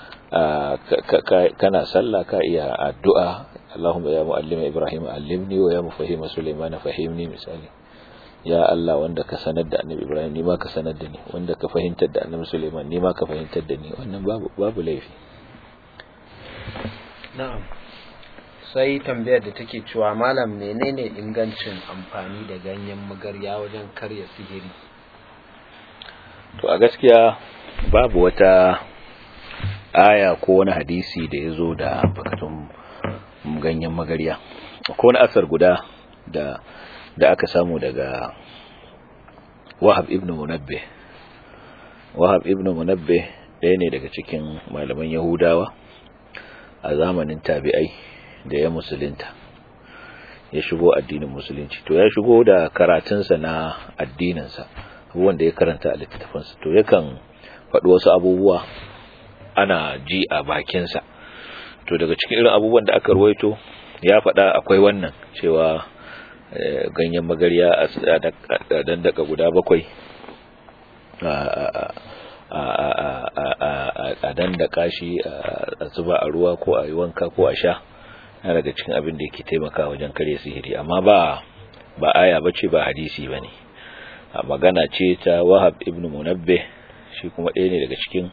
kana sallah ka iya addu'a Allahumma ya muallima Ibrahim allimni wa ya mufahima Sulaiman fahimni misali ya Allah wanda ka sanar da Annabi Ibrahim ni ma ka sanar da ni wanda ka fahimtar da Annabi Sulaiman ni ma ka fahimtar da ni wannan babu laifi na'am sai tambayar da take cewa malam menene ingancin amfani da ganyen magarya wajen karya sihiri to a gaskiya babu wata aya ko wani hadisi da yazo da bakatun ganyen magarya ko wani asar guda da aka samu daga Wahab ibn Munabbih ɗaya ne daga cikin malaman Yahudawa a zamanin tabi'ai da ya musulunta ya shigo addinin musulunci to ya shigo da karatunsa na addininsa wanda ya karanta a littattafansa to yakan faɗi wasu abubuwa ana ji a bakinsa to daga cikin irin abubuwan da aka ruwaito ya faɗa akwai wannan cewa ganyen magarya a dandaka guda 7 a dandaka shi a zuba a ruwa ko a yi wanka ko a sha yana daga cikin abin da yake taimaka wajen karya sihiri amma ba aya bace ba hadisi bane magana ce ta Wahab ibn Munabbih shi kuma ɗaya ne daga cikin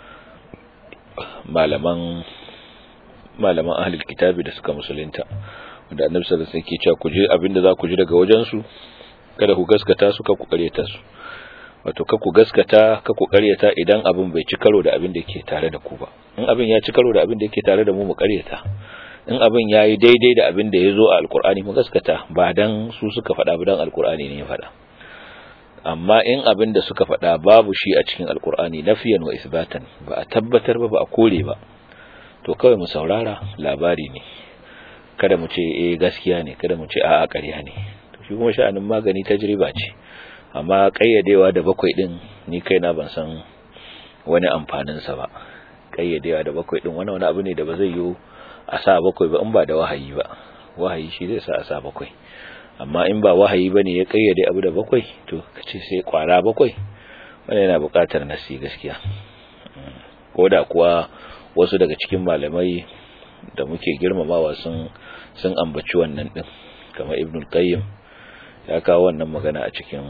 malaman ahlul kitabi da suka musulunta wanda Annabi sallallahu alaihi wasallam yake cewa ku ji abinda za ku ji daga wajen su kada ku gaskata su ka ku karyata su wato ka ku gaskata ka ku karyata idan abin bai ci karo da abin da yake tare da ku ba in abin ya ci karo da abin da yake tare da mu karyata in abin yayi daidai da abin da yazo a alqur'ani mu gaskata ba dan su suka faɗa ba dan alqur'ani ne ya faɗa amma in abin da suka faɗa babu shi a cikin alqur'ani nafiyan wa isbatan ba a tabbatar ba a kore ba to kawai mu saurara labari ne kada mu ce gaskiya ne kada mu ce a'a ƙarya ne to shi kuma sha'anin magani tajriba ce amma kayyadewa da 7 din ni kaina ban san wani amfanin sa ba kayyadewa da 7 din wani abu ne da ba zai yi a sa 7 ba in ba da wahayi ba wahayi shi zai sa a sa 7 amma in ba wahayi bane ya kayyade abu da 7 to kace sai kwara 7 wannan yana buƙatar nasi gaskiya koda kuwa wasu daga cikin malamai da muke girmamawa sun ambaci wannan din kamar Ibn Qayyim ya kawo wannan magana a cikin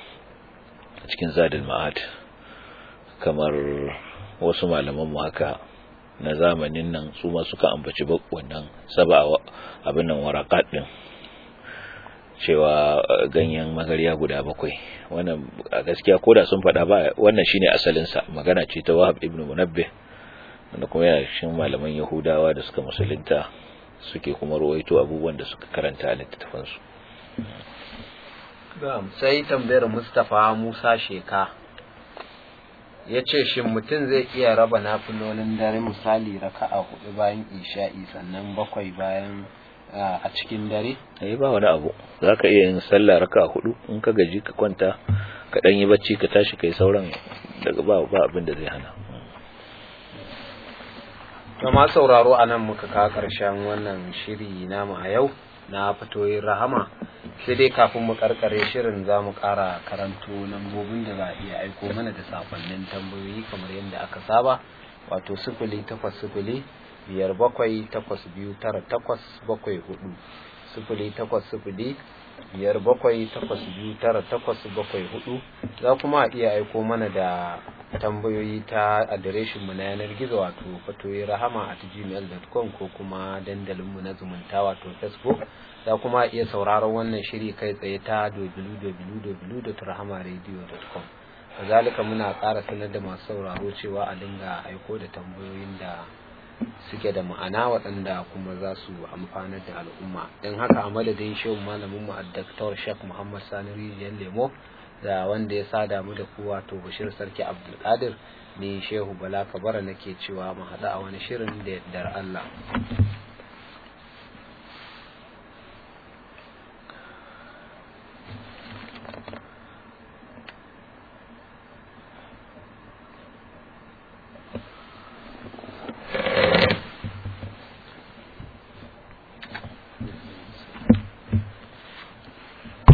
Zadul Ma'ad kamar wasu malaman mu haka na zamanin nan su ma suka ambaci wannan abin nan waraqat din cewa ganyen magarya guda 7 wannan a gaskiya koda sun faɗa ba wannan shine asalin sa magana ce ta Wahab ibn Munabbih wanda kuma yana cikin malaman Yahudawa da suka musulunta suke kuma ruwaito abubuwan da suka karanta a littattafan su sai tambayar Mustafa Musa Sheka yace shin mutum zai iya raba nafilolin dare misali raka'a 4 bayan isha'i sannan 7 bayan a cikin dare ba wani abu zaka iya yin sallah raka'a 4 in ka gaji ka kwanta ka dan yi bacci ka tashi kai sauran daga ba abin da zai hana Kama sauraro a nan muka kawo ƙarshen wannan shiri namu a yau na fatoyin rahama. Sai dai kafin mu karkare shirin za mu ƙara karanto lambobin da za a iya aiko mana da sakonnin tambayoyi kamar yadda aka saba, wato 0800 5782984 0800 za kuma a iya aiko mana da tambayoyi ta adireshin mu na yanar gizo wato fatoyirahama@gmail.com ko kuma dandalin mu na zumunta wato Facebook. za kuma iya sauraron wannan shiri kai tsaye ta www.rahamaradio.com. kazalika muna ƙara sanar da masu sauraro cewa a dinga aiko da tambayoyin da suke da ma'ana waɗanda kuma za su amfana da al'umma. Don haka a madadin shehu malamin mu Dr. Sheikh Muhammad Sani Rijiyar Lemo da wanda ya sada mu da ku wato Bashir Sarki Abdulkadir, ni Shehu Bala Kabara nake cewa mu haɗu a wani shirin da yardar Allah.